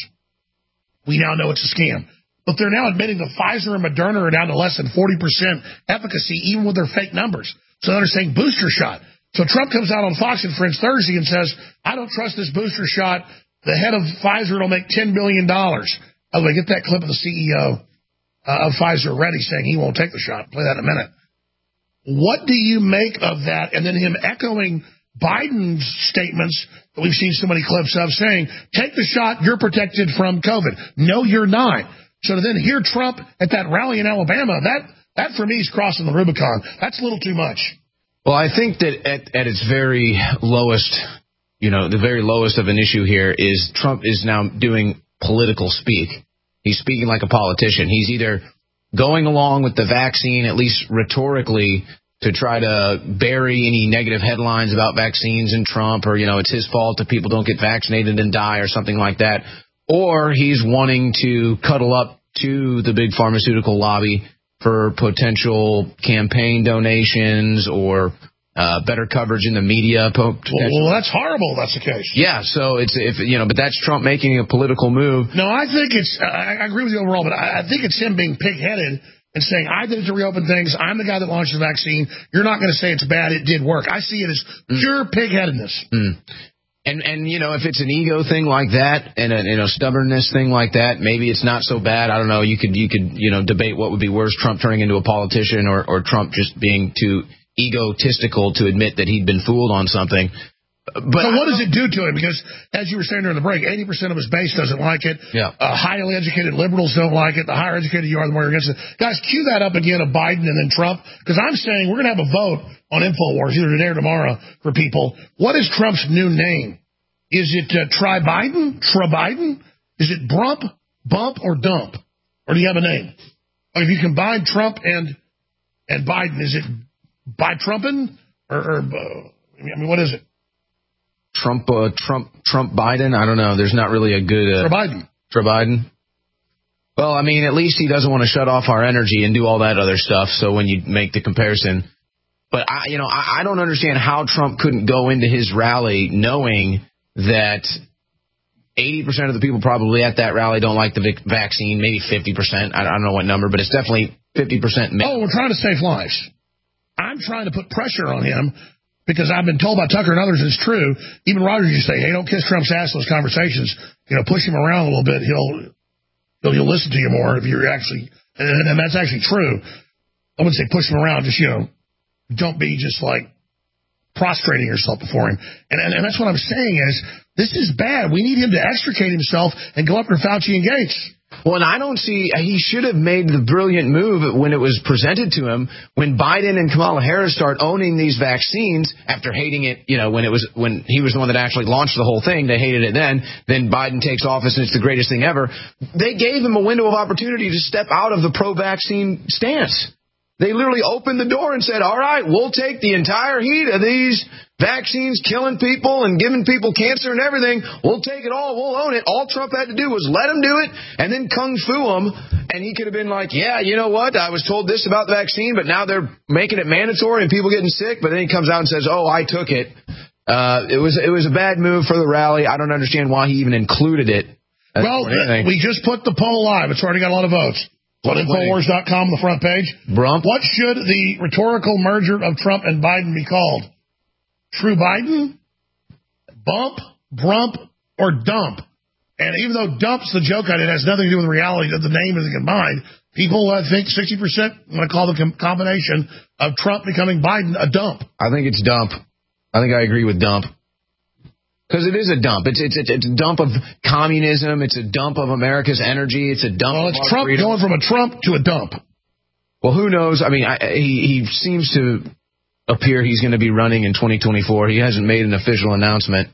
We now know it's a scam. But they're now admitting that Pfizer and Moderna are down to less than forty percent efficacy, even with their fake numbers. So they're saying booster shot. So Trump comes out on Fox and Friends Thursday and says, I don't trust this booster shot. The head of Pfizer will make ten billion dollars. By the way, get that clip of the C E O uh, of Pfizer ready saying he won't take the shot. Play that in a minute. What do you make of that? And then him echoing Biden's statements that we've seen so many clips of, saying, take the shot, you're protected from COVID. No, you're not. So to then hear Trump at that rally in Alabama, that, that for me is crossing the Rubicon. That's a little too much. Well, I think that at, at its very lowest, you know, the very lowest of an issue here is Trump is now doing political speak. He's speaking like a politician. He's either going along with the vaccine, at least rhetorically, to try to bury any negative headlines about vaccines and Trump, or, you know, it's his fault if people don't get vaccinated and die or something like that. Or he's wanting to cuddle up to the big pharmaceutical lobby for potential campaign donations or uh, better coverage in the media. Well, well, that's horrible. That's the case. Yeah. So it's if you know, but that's Trump making a political move. No, I think it's. Uh, I agree with you overall, but I, I think it's him being pig-headed and saying, I did it to reopen things. I'm the guy that launched the vaccine. You're not going to say it's bad. It did work. I see it as pure mm. pig-headedness. Mm. And, and, you know, if it's an ego thing like that and a, you know, stubbornness thing like that, maybe it's not so bad. I don't know. You could, you could, you know, debate what would be worse, Trump turning into a politician or, or Trump just being too egotistical to admit that he'd been fooled on something. But so what does it do to him? Because, as you were saying during the break, eighty percent of his base doesn't like it. Yeah. Uh, highly educated liberals don't like it. The higher educated you are, the more you're against it. Guys, cue that up again of Biden and then Trump, because I'm saying we're going to have a vote on InfoWars either today or tomorrow for people. What is Trump's new name? Is it uh, Try Biden? Try Biden? Is it Brump, Bump, or Dump? Or do you have a name? Or if you combine Trump and and Biden, is it by Trumpin? Or, or uh, I mean, what is it? Trump, uh, Trump, Trump, Biden. I don't know. There's not really a good uh, for Biden. For Biden. Well, I mean, at least he doesn't want to shut off our energy and do all that other stuff. So when you make the comparison, but I, you know, I, I don't understand how Trump couldn't go into his rally knowing that eighty percent of the people probably at that rally don't like the vic- vaccine. Maybe fifty percent. I, I don't know what number, but it's definitely fifty percent. Oh, we're trying to save lives. I'm trying to put pressure on him. Because I've been told by Tucker and others it's true. Even Rogers used to say, hey, don't kiss Trump's ass in those conversations. You know, push him around a little bit. He'll he'll, he'll listen to you more if you're actually, and, and that's actually true. I wouldn't say push him around, just, you know, don't be just like prostrating yourself before him. And, and, and that's what I'm saying is, this is bad. We need him to extricate himself and go up to Fauci and Gates. Well, and I don't see, he should have made the brilliant move when it was presented to him, when Biden and Kamala Harris start owning these vaccines after hating it, you know, when it was, when he was the one that actually launched the whole thing, they hated it then, then Biden takes office and it's the greatest thing ever. They gave him a window of opportunity to step out of the pro-vaccine stance. They literally opened the door and said, all right, we'll take the entire heat of these vaccines killing people and giving people cancer and everything. We'll take it all. We'll own it. All Trump had to do was let him do it and then kung fu him. And he could have been like, yeah, you know what? I was told this about the vaccine, but now they're making it mandatory and people getting sick. But then he comes out and says, oh, I took it. Uh, it was it was a bad move for the rally. I don't understand why he even included it. Well, we just put the poll live. It's already got a lot of votes. On Infowars dot com, the front page. Brump. What should the rhetorical merger of Trump and Biden be called? True Biden, Bump, Brump, or Dump? And even though Dump's the joke on it, it has nothing to do with reality, that the name is combined. People uh, think sixty percent want to call the com- combination of Trump becoming Biden a dump. I think it's Dump. I think I agree with Dump. Because it is a dump. It's, it's it's a dump of communism. It's a dump of America's energy. It's a dump. Well, it's of Trump freedom. going from a Trump to a dump. Well, who knows? I mean, I, he he seems to appear he's going to be running in twenty twenty-four. He hasn't made an official announcement.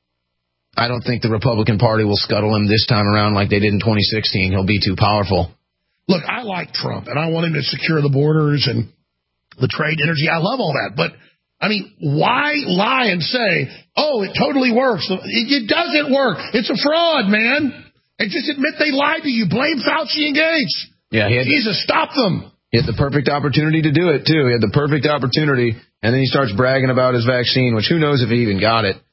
I don't think the Republican Party will scuttle him this time around like they did in twenty sixteen. He'll be too powerful. Look, I like Trump, and I want him to secure the borders and the trade, energy. I love all that. But, I mean, why lie and say, oh, it totally works? It, it doesn't work. It's a fraud, man. And just admit they lied to you. Blame Fauci and Gates. Yeah, he had Jesus, the, stop them. He had the perfect opportunity to do it, too. He had the perfect opportunity, and then he starts bragging about his vaccine, which who knows if he even got it.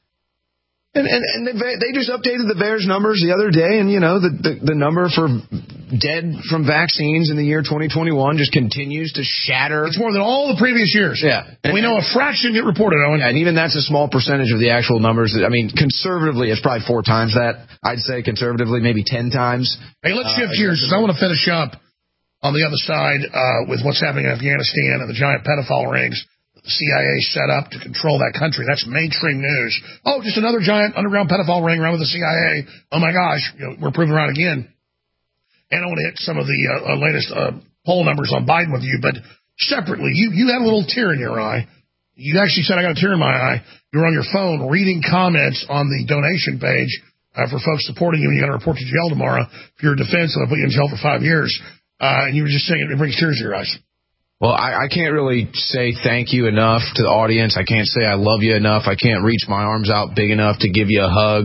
And and, and they, they just updated the V A E R S numbers the other day, and, you know, the, the, the number for dead from vaccines in the year twenty twenty-one just continues to shatter. It's more than all the previous years. Yeah. And, we know a fraction get reported, Owen. Yeah, and even that's a small percentage of the actual numbers. That, I mean, conservatively, it's probably four times that. I'd say conservatively, maybe ten times. Hey, let's shift uh, gears, because I want to finish up on the other side uh, with what's happening in Afghanistan and the giant pedophile rings the C I A set up to control that country. That's mainstream news. Oh, just another giant underground pedophile ring around with the C I A. Oh, my gosh, you know, we're proving around again. And I want to hit some of the uh, latest uh, poll numbers on Biden with you, but separately, you, you had a little tear in your eye. You actually said, I got a tear in my eye. You were on your phone reading comments on the donation page uh, for folks supporting you, and you got to report to jail tomorrow for your defense, and I'll put you in jail for five years. Uh, and you were just saying it brings tears to your eyes. Well, I, I can't really say thank you enough to the audience. I can't say I love you enough. I can't reach my arms out big enough to give you a hug.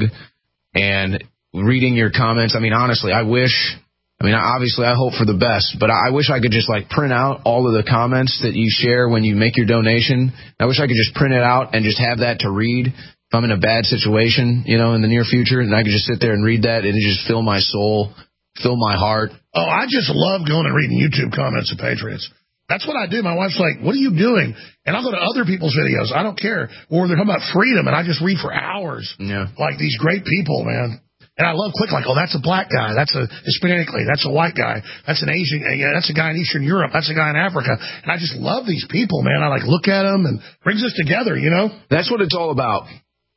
And reading your comments, I mean, honestly, I wish, I mean, obviously I hope for the best, but I wish I could just like print out all of the comments that you share when you make your donation. I wish I could just print it out and just have that to read if I'm in a bad situation, you know, in the near future, and I could just sit there and read that and just fill my soul, fill my heart. Oh, I just love going and reading YouTube comments of Patriots. That's what I do. My wife's like, what are you doing? And I'll go to other people's videos. I don't care. Or they're talking about freedom, and I just read for hours. Yeah. Like these great people, man. And I love click like, oh, that's a black guy. That's a Hispanic lady. That's a white guy. That's an Asian. Yeah, that's a guy in Eastern Europe. That's a guy in Africa. And I just love these people, man. I like look at them and brings us together, you know? That's what it's all about.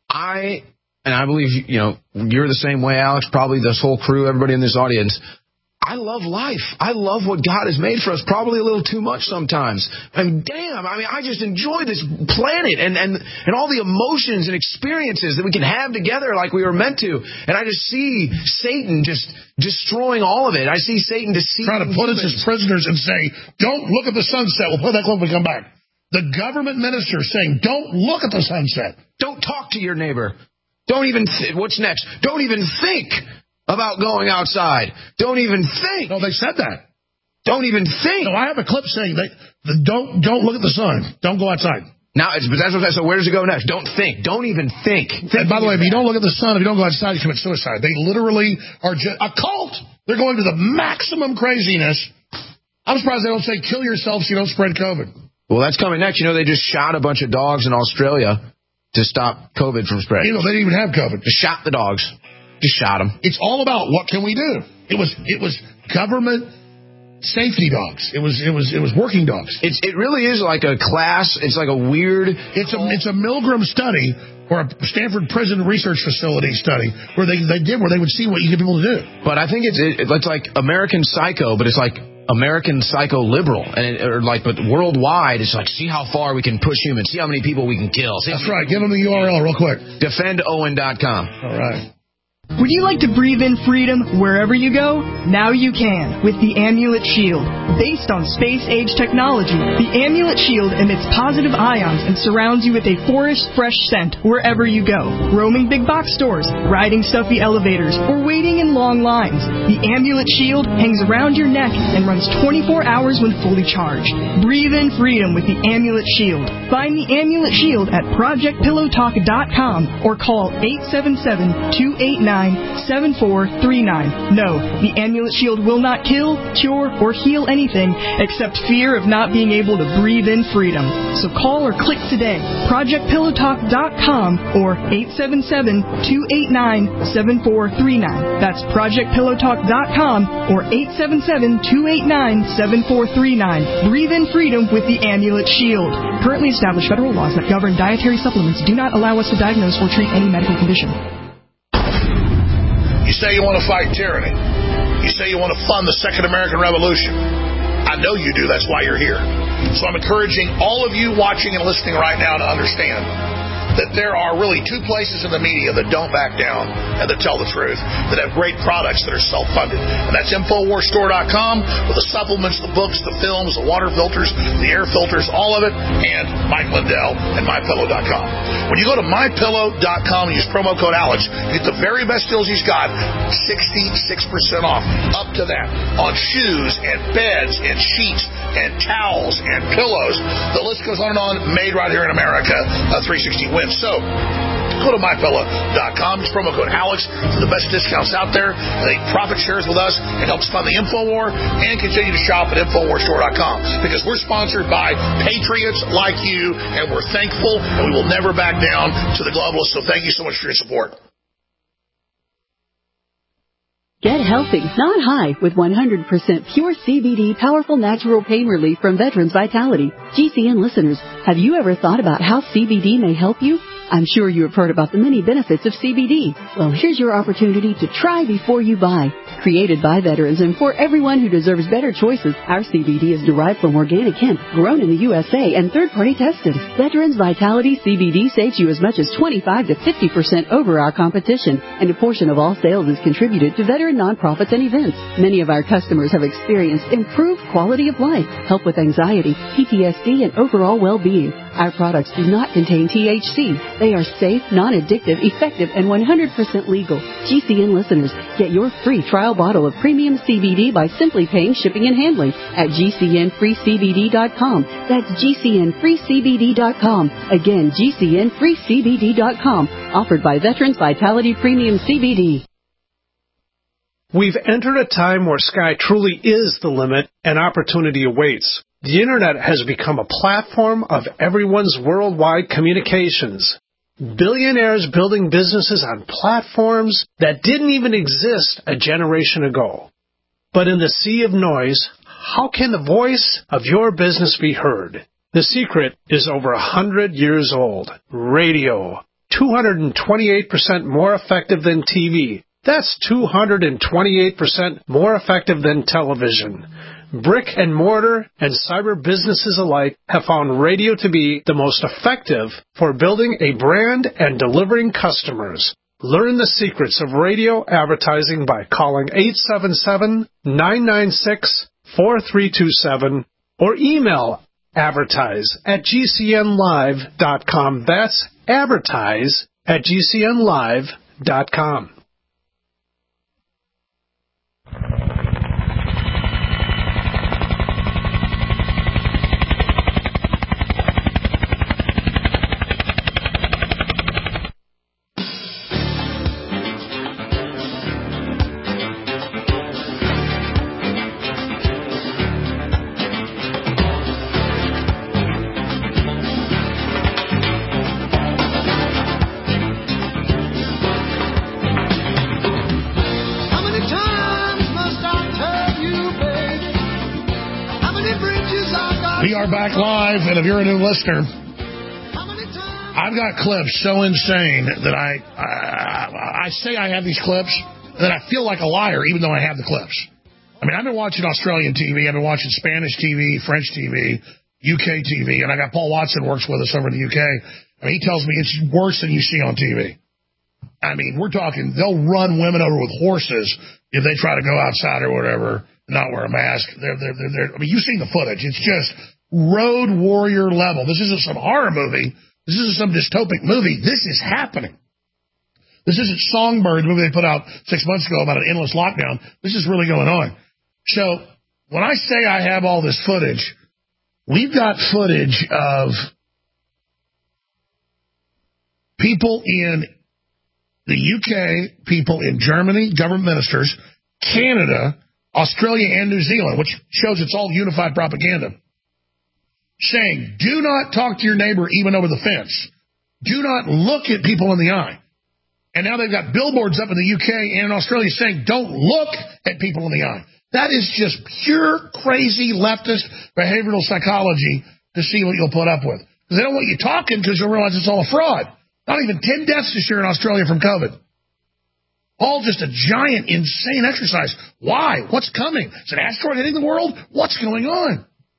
I, and I believe, you know, you're the same way, Alex, probably this whole crew, everybody in this audience. I love life. I love what God has made for us, probably a little too much sometimes. I mean, damn, I mean, I just enjoy this planet and, and, and all the emotions and experiences that we can have together like we were meant to. And I just see Satan just destroying all of it. I see Satan deceiving trying to put us as prisoners and say, don't look at the sunset. We'll play that clip when we come back. The government minister saying, don't look at the sunset. Don't talk to your neighbor. Don't even, th- what's next? Don't even think about going outside. Don't even think. No, they said that. Don't even think. No, I have a clip saying they the, don't don't look at the sun. Don't go outside. Now, it's, but that's what I said. So where does it go next? Don't think. Don't even think. And by the way, if you don't look at the sun, if you don't go outside, you commit suicide. They literally are just a cult. They're going to the maximum craziness. I'm surprised they don't say kill yourself so you don't spread COVID. Well, that's coming next. You know, they just shot a bunch of dogs in Australia to stop COVID from spreading. You know, they didn't even have COVID. Just shot the dogs. Just shot them. It's all about what can we do. It was it was government safety dogs. It was it was it was working dogs. It's it really is like a class. It's like a weird. It's a it's a Milgram study or a Stanford Prison Research Facility study where they they did where they would see what you get people to do. But I think it's it, it's like American Psycho, but it's like American Psycho Liberal, and it, or like but worldwide, it's like see how far we can push humans, see how many people we can kill. See That's right. Give them the U R L real quick. defend owen dot com. All right. Would you like to breathe in freedom wherever you go? Now you can with the Amulet Shield. Based on space-age technology, the Amulet Shield emits positive ions and surrounds you with a forest-fresh scent wherever you go. Roaming big box stores, riding stuffy elevators, or waiting in long lines, the Amulet Shield hangs around your neck and runs twenty-four hours when fully charged. Breathe in freedom with the Amulet Shield. Find the Amulet Shield at project pillow talk dot com or call eight seven seven, two eight nine, seven four three nine. No, the Amulet Shield will not kill, cure, or heal anything except fear of not being able to breathe in freedom. So call or click today, project pillow talk dot com or eight seven seven, two eight nine, seven four three nine. That's project pillow talk dot com or eight seven seven, two eight nine, seven four three nine. Breathe in freedom with the Amulet Shield. Currently established federal laws that govern dietary supplements do not allow us to diagnose or treat any medical condition. You say you want to fight tyranny. You say you want to fund the Second American Revolution. I know you do. That's why you're here. So I'm encouraging all of you watching and listening right now to understand that there are really two places in the media that don't back down and that tell the truth, that have great products that are self-funded. And that's Infowars Store dot com with the supplements, the books, the films, the water filters, the air filters, all of it, and Mike Lindell and My Pillow dot com. When you go to My Pillow dot com and use promo code Alex, you get the very best deals he's got, sixty-six percent off, up to that, on shoes and beds and sheets and towels and pillows. The list goes on and on, made right here in America, uh, three sixty wins. So, go to My Pillow dot com, use promo code Alex for the best discounts out there. They profit shares with us. It helps fund the InfoWar and continue to shop at Infowars Store dot com because we're sponsored by patriots like you, and we're thankful, and we will never back down to the globalists. So thank you so much for your support. Get healthy, not high, with one hundred percent pure C B D powerful natural pain relief from Veterans Vitality. G C N listeners, have you ever thought about how C B D may help you? I'm sure you have heard about the many benefits of C B D. Well, here's your opportunity to try before you buy. Created by veterans and for everyone who deserves better choices, our C B D is derived from organic hemp, grown in the U S A and third-party tested. Veterans Vitality C B D saves you as much as twenty-five to fifty percent over our competition, and a portion of all sales is contributed to veteran nonprofits and events. Many of our customers have experienced improved quality of life, help with anxiety, P T S D, and overall well-being. Our products do not contain T H C. They are safe, non-addictive, effective, and one hundred percent legal. G C N listeners, get your free trial bottle of premium C B D by simply paying shipping and handling at G C N free C B D dot com. That's G C N free C B D dot com. Again, G C N free C B D dot com. Offered by Veterans Vitality Premium C B D. We've entered a time where sky truly is the limit and opportunity awaits. The Internet has become a platform of everyone's worldwide communications. Billionaires building businesses on platforms that didn't even exist a generation ago. But in the sea of noise, how can the voice of your business be heard? The secret is over a hundred years old. Radio. two hundred twenty-eight percent more effective than T V. That's two hundred twenty-eight percent more effective than television. Brick and mortar and cyber businesses alike have found radio to be the most effective for building a brand and delivering customers. Learn the secrets of radio advertising by calling eight seven seven, nine nine six, four three two seven or email advertise at G C N live dot com. That's advertise at G C N live dot com. We are back live, and if you're a new listener, I've got clips so insane that I, I I say I have these clips, and then I feel like a liar even though I have the clips. I mean, I've been watching Australian T V, I've been watching Spanish T V, French T V, U K T V, and I got Paul Watson works with us over in the U K, and he tells me it's worse than you see on T V. I mean, we're talking, they'll run women over with horses if they try to go outside or whatever, not wear a mask. They're, they're, they're, they're, I mean, you've seen the footage. It's just road warrior level. This isn't some horror movie. This isn't some dystopic movie. This is happening. This isn't Songbird, the movie they put out six months ago about an endless lockdown. This is really going on. So when I say I have all this footage, we've got footage of people in the U K, people in Germany, government ministers, Canada, Australia, and New Zealand, which shows it's all unified propaganda, saying, do not talk to your neighbor even over the fence. Do not look at people in the eye. And now they've got billboards up in the U K and in Australia saying, don't look at people in the eye. That is just pure, crazy, leftist behavioral psychology to see what you'll put up with. Because they don't want you talking because you'll realize it's all a fraud. Not even ten deaths this year in Australia from COVID. All just a giant, insane exercise. Why? What's coming? Is an asteroid hitting the world? What's going on?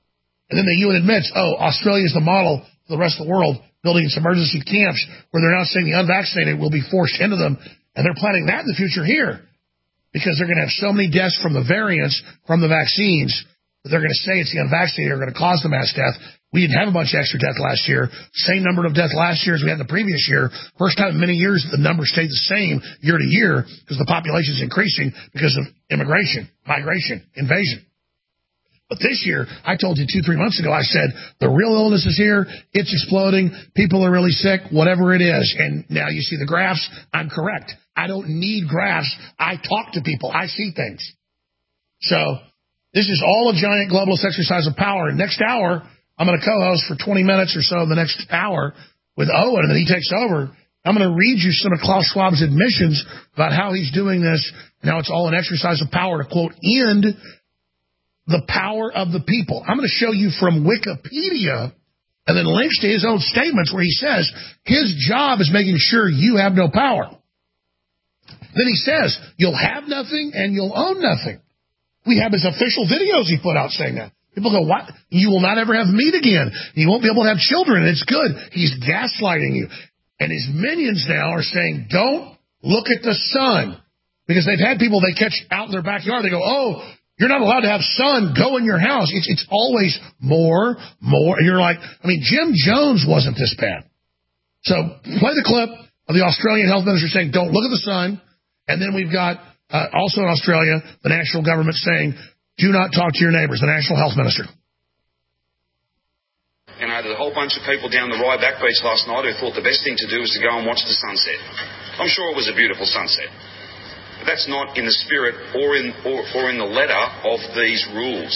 And then the U N admits, oh, Australia is the model for the rest of the world, building its emergency camps where they're now saying the unvaccinated will be forced into them. And they're planning that in the future here because they're going to have so many deaths from the variants, from the vaccines, that they're going to say it's the unvaccinated are going to cause the mass death. We didn't have a bunch of extra death last year. Same number of deaths last year as we had the previous year. First time in many years the number stayed the same year to year because the population is increasing because of immigration, migration, invasion. But this year, I told you two, three months ago, I said, the real illness is here, it's exploding, people are really sick, whatever it is. And now you see the graphs, I'm correct. I don't need graphs. I talk to people. I see things. So this is all a giant globalist exercise of power. And next hour, I'm going to co-host for twenty minutes or so the next hour with Owen, and then he takes over. I'm going to read you some of Klaus Schwab's admissions about how he's doing this. Now it's all an exercise of power to, quote, end the power of the people. I'm going to show you from Wikipedia and then links to his own statements where he says his job is making sure you have no power. Then he says you'll have nothing and you'll own nothing. We have his official videos he put out saying that. People go, what? You will not ever have meat again. You won't be able to have children. It's good. He's gaslighting you. And his minions now are saying, don't look at the sun. Because they've had people they catch out in their backyard. They go, oh, you're not allowed to have sun. Go in your house. It's, it's always more, more. And you're like, I mean, Jim Jones wasn't this bad. So play the clip of the Australian health minister saying, don't look at the sun. And then we've got, uh, also in Australia, the national government saying, do not talk to your neighbors, the national health minister. You know, there's a whole bunch of people down the Ryback Beach last night who thought the best thing to do was to go and watch the sunset. I'm sure it was a beautiful sunset. But that's not in the spirit or in or, or in the letter of these rules.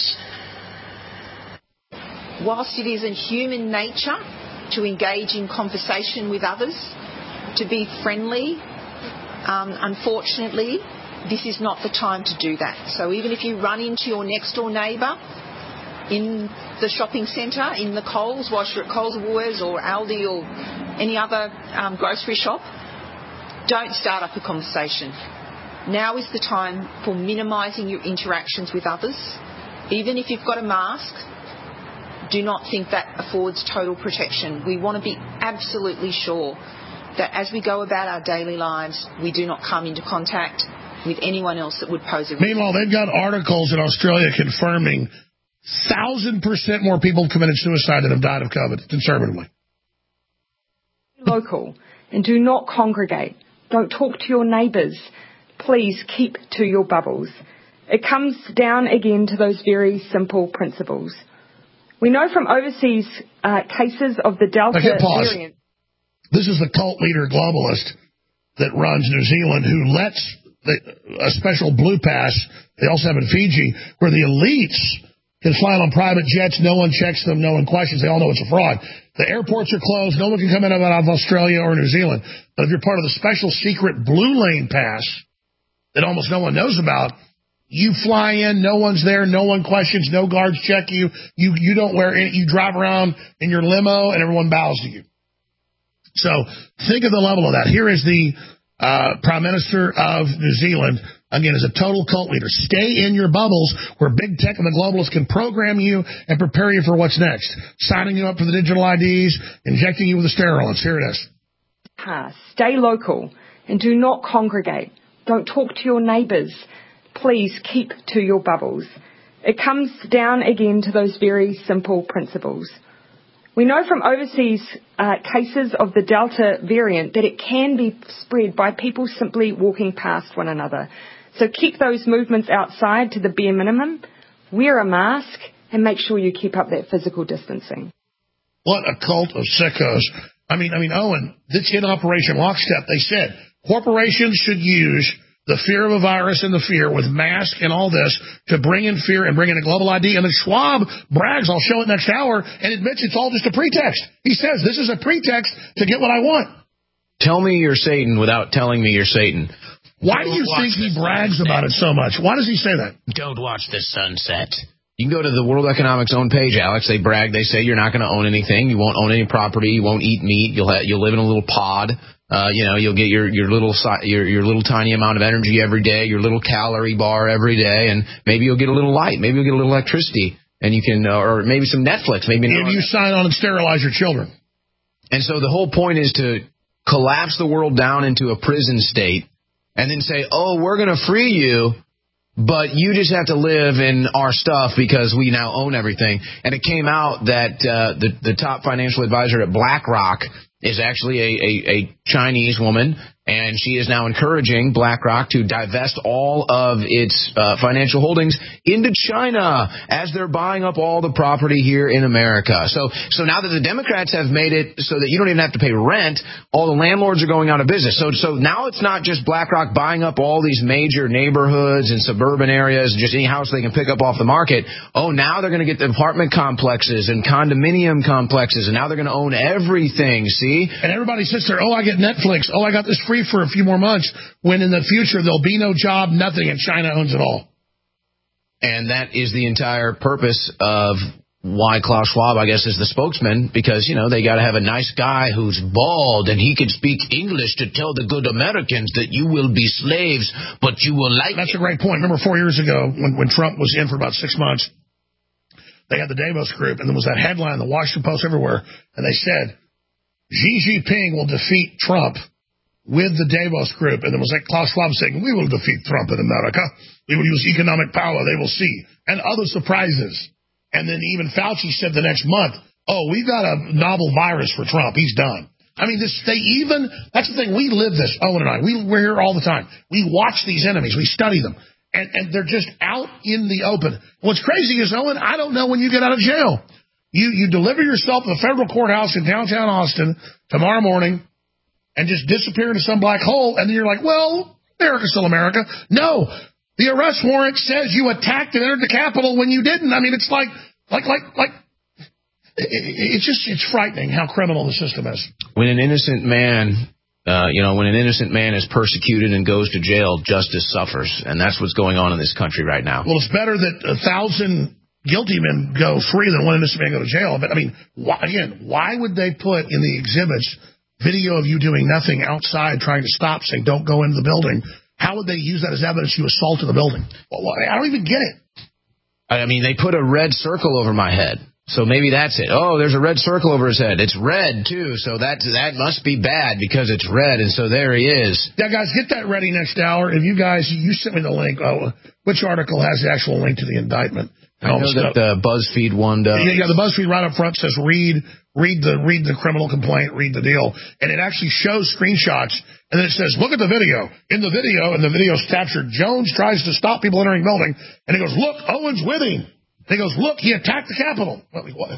Whilst it is in human nature to engage in conversation with others, to be friendly, um, unfortunately, this is not the time to do that. So even if you run into your next door neighbour in the shopping centre, in the Coles, whilst you're at Coles or Woolworths or Aldi or any other um, grocery shop, don't start up a conversation. Now is the time for minimising your interactions with others. Even if you've got a mask, do not think that affords total protection. We want to be absolutely sure that as we go about our daily lives, we do not come into contact with anyone else that would pose a risk. Meanwhile, they've got articles in Australia confirming one thousand percent more people committed suicide than have died of COVID, conservatively. Local, and do not congregate. Don't talk to your neighbours. Please keep to your bubbles. It comes down again to those very simple principles. We know from overseas uh, cases of the Delta variant. This is the cult leader globalist that runs New Zealand who lets the, a special blue pass, they also have in Fiji, where the elites can fly on private jets, no one checks them, no one questions, they all know it's a fraud. The airports are closed, no one can come in out of Australia or New Zealand. But if you're part of the special secret blue lane pass that almost no one knows about, you fly in, no one's there, no one questions, no guards check you, you you don't wear any, you drive around in your limo and everyone bows to you. So think of the level of that. Here is the uh, Prime Minister of New Zealand, again, is a total cult leader. Stay in your bubbles where big tech and the globalists can program you and prepare you for what's next. Signing you up for the digital I Ds, injecting you with the steroids. Here it is. Uh, stay local and do not congregate. Don't talk to your neighbours. Please keep to your bubbles. It comes down again to those very simple principles. We know from overseas uh, cases of the Delta variant that it can be spread by people simply walking past one another. So keep those movements outside to the bare minimum, wear a mask, and make sure you keep up that physical distancing. What a cult of sickos. I mean, I mean, Owen, this in Operation Lockstep, they said corporations should use the fear of a virus and the fear with masks and all this to bring in fear and bring in a global I D. And then Schwab brags, I'll show it next hour, and admits it's all just a pretext. He says, this is a pretext to get what I want. Tell me you're Satan without telling me you're Satan. Why do you think he brags about it so much? Why does he say that? Don't watch the sunset. You can go to the World Economic Zone page, Alex. They brag. They say you're not going to own anything. You won't own any property. You won't eat meat. You'll ha- you'll live in a little pod. Uh, you know, you'll get your your little your your little tiny amount of energy every day, your little calorie bar every day, and maybe you'll get a little light. Maybe you'll get a little electricity and you can, or maybe some Netflix. Maybe if you sign on and sterilize your children. And so the whole point is to collapse the world down into a prison state and then say, oh, we're going to free you, but you just have to live in our stuff because we now own everything. And it came out that uh, the, the top financial advisor at BlackRock is actually a, a, a Chinese woman, and she is now encouraging BlackRock to divest all of its uh, financial holdings into China as they're buying up all the property here in America. So so now that the Democrats have made it so that you don't even have to pay rent, all the landlords are going out of business. So so now it's not just BlackRock buying up all these major neighborhoods and suburban areas, just any house they can pick up off the market. Oh, now they're going to get the apartment complexes and condominium complexes, and now they're going to own everything, see? And everybody sits there, oh, I get Netflix, oh, I got this free for a few more months, when in the future there'll be no job, nothing, and China owns it all. And that is the entire purpose of why Klaus Schwab, I guess, is the spokesman, because, you know, they got to have a nice guy who's bald and he can speak English to tell the good Americans that you will be slaves, but you will like That's it. a great point. Remember four years ago when, when Trump was in for about six months, they had the Davos group, and there was that headline in the Washington Post everywhere, and they said, Xi Jinping will defeat Trump with the Davos group. And there was like Klaus Schwab saying, we will defeat Trump in America. We will use economic power. They will see. And other surprises. And then even Fauci said the next month, oh, we've got a novel virus for Trump. He's done. I mean, this, they even, that's the thing, we live this, Owen and I. We, we're here all the time. We watch these enemies. We study them. And, and they're just out in the open. What's crazy is, Owen, I don't know when you get out of jail. You you deliver yourself to the federal courthouse in downtown Austin tomorrow morning and just disappear into some black hole, and then you're like, well, America's still America. No, the arrest warrant says you attacked and entered the Capitol when you didn't. I mean, it's like, like, like, like, it, it's just, it's frightening how criminal the system is. When an innocent man, uh, you know, when an innocent man is persecuted and goes to jail, justice suffers, and that's what's going on in this country right now. Well, it's better that a thousand guilty men go free than one innocent man go to jail. But, I mean, why, again, why would they put in the exhibits video of you doing nothing outside trying to stop, saying don't go into the building? How would they use that as evidence you assaulted the building? Well, I don't even get it. I mean, they put a red circle over my head. So maybe that's it. Oh, there's a red circle over his head. It's red, too, so that that must be bad because it's red, and so there he is. Yeah, guys, get that ready next hour. If you guys, you sent me the link. Oh, which article has the actual link to the indictment? I know that the BuzzFeed one does. Yeah, yeah, the BuzzFeed right up front says read, read the read the criminal complaint, read the deal. And it actually shows screenshots, and then it says, look at the video. In the video, and the video's captured, Jones tries to stop people entering the building, and he goes, look, Owen's with him. And he goes, look, he attacked the Capitol. What? what?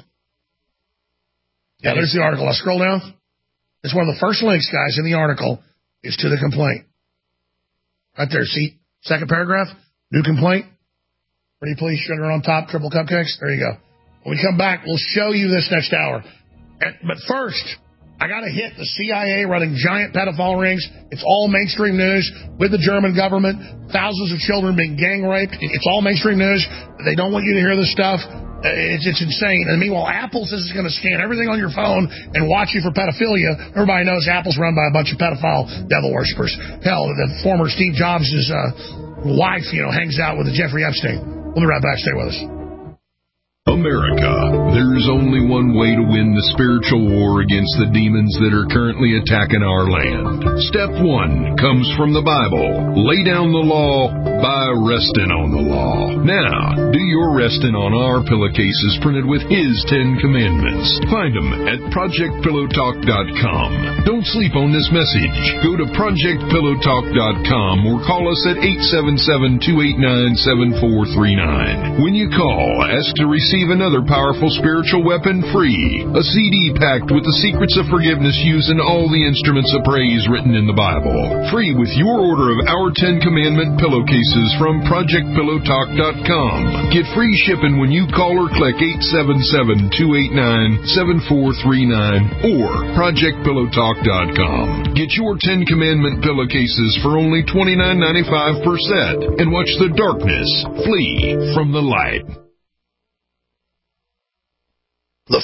Yeah, there's the article. I scroll down. It's one of the first links, guys, in the article is to the complaint. Right there, see? Second paragraph, new complaint. Pretty please, sugar on top, triple cupcakes. There you go. When we come back, we'll show you this next hour. And, but first, I got to hit the C I A running giant pedophile rings. It's all mainstream news with the German government. Thousands of children being gang raped. It's all mainstream news. They don't want you to hear this stuff. It's, it's insane. And meanwhile, Apple says it's going to scan everything on your phone and watch you for pedophilia. Everybody knows Apple's run by a bunch of pedophile devil worshippers. Hell, the former Steve Jobs' uh, wife, you know, hangs out with the Jeffrey Epstein. We'll be right back. Stay with us. America, there's only one way to win the spiritual war against the demons that are currently attacking our land. Step one comes from the Bible. Lay down the law by resting on the law. Now, do your resting on our pillowcases printed with His Ten Commandments. Find them at project pillow talk dot com. Don't sleep on this message. Go to project pillow talk dot com or call us at eight seven seven, two eight nine, seven four three nine. When you call, ask to receive another powerful spiritual weapon free. A C D packed with the secrets of forgiveness using all the instruments of praise written in the Bible. Free with your order of our Ten Commandment pillowcases from project pillow talk dot com. Get free shipping when you call or click eight seven seven, two eight nine, seven four three nine or project pillow talk dot com. Get your Ten Commandment pillowcases for only twenty-nine ninety-five per set and watch the darkness flee from the light.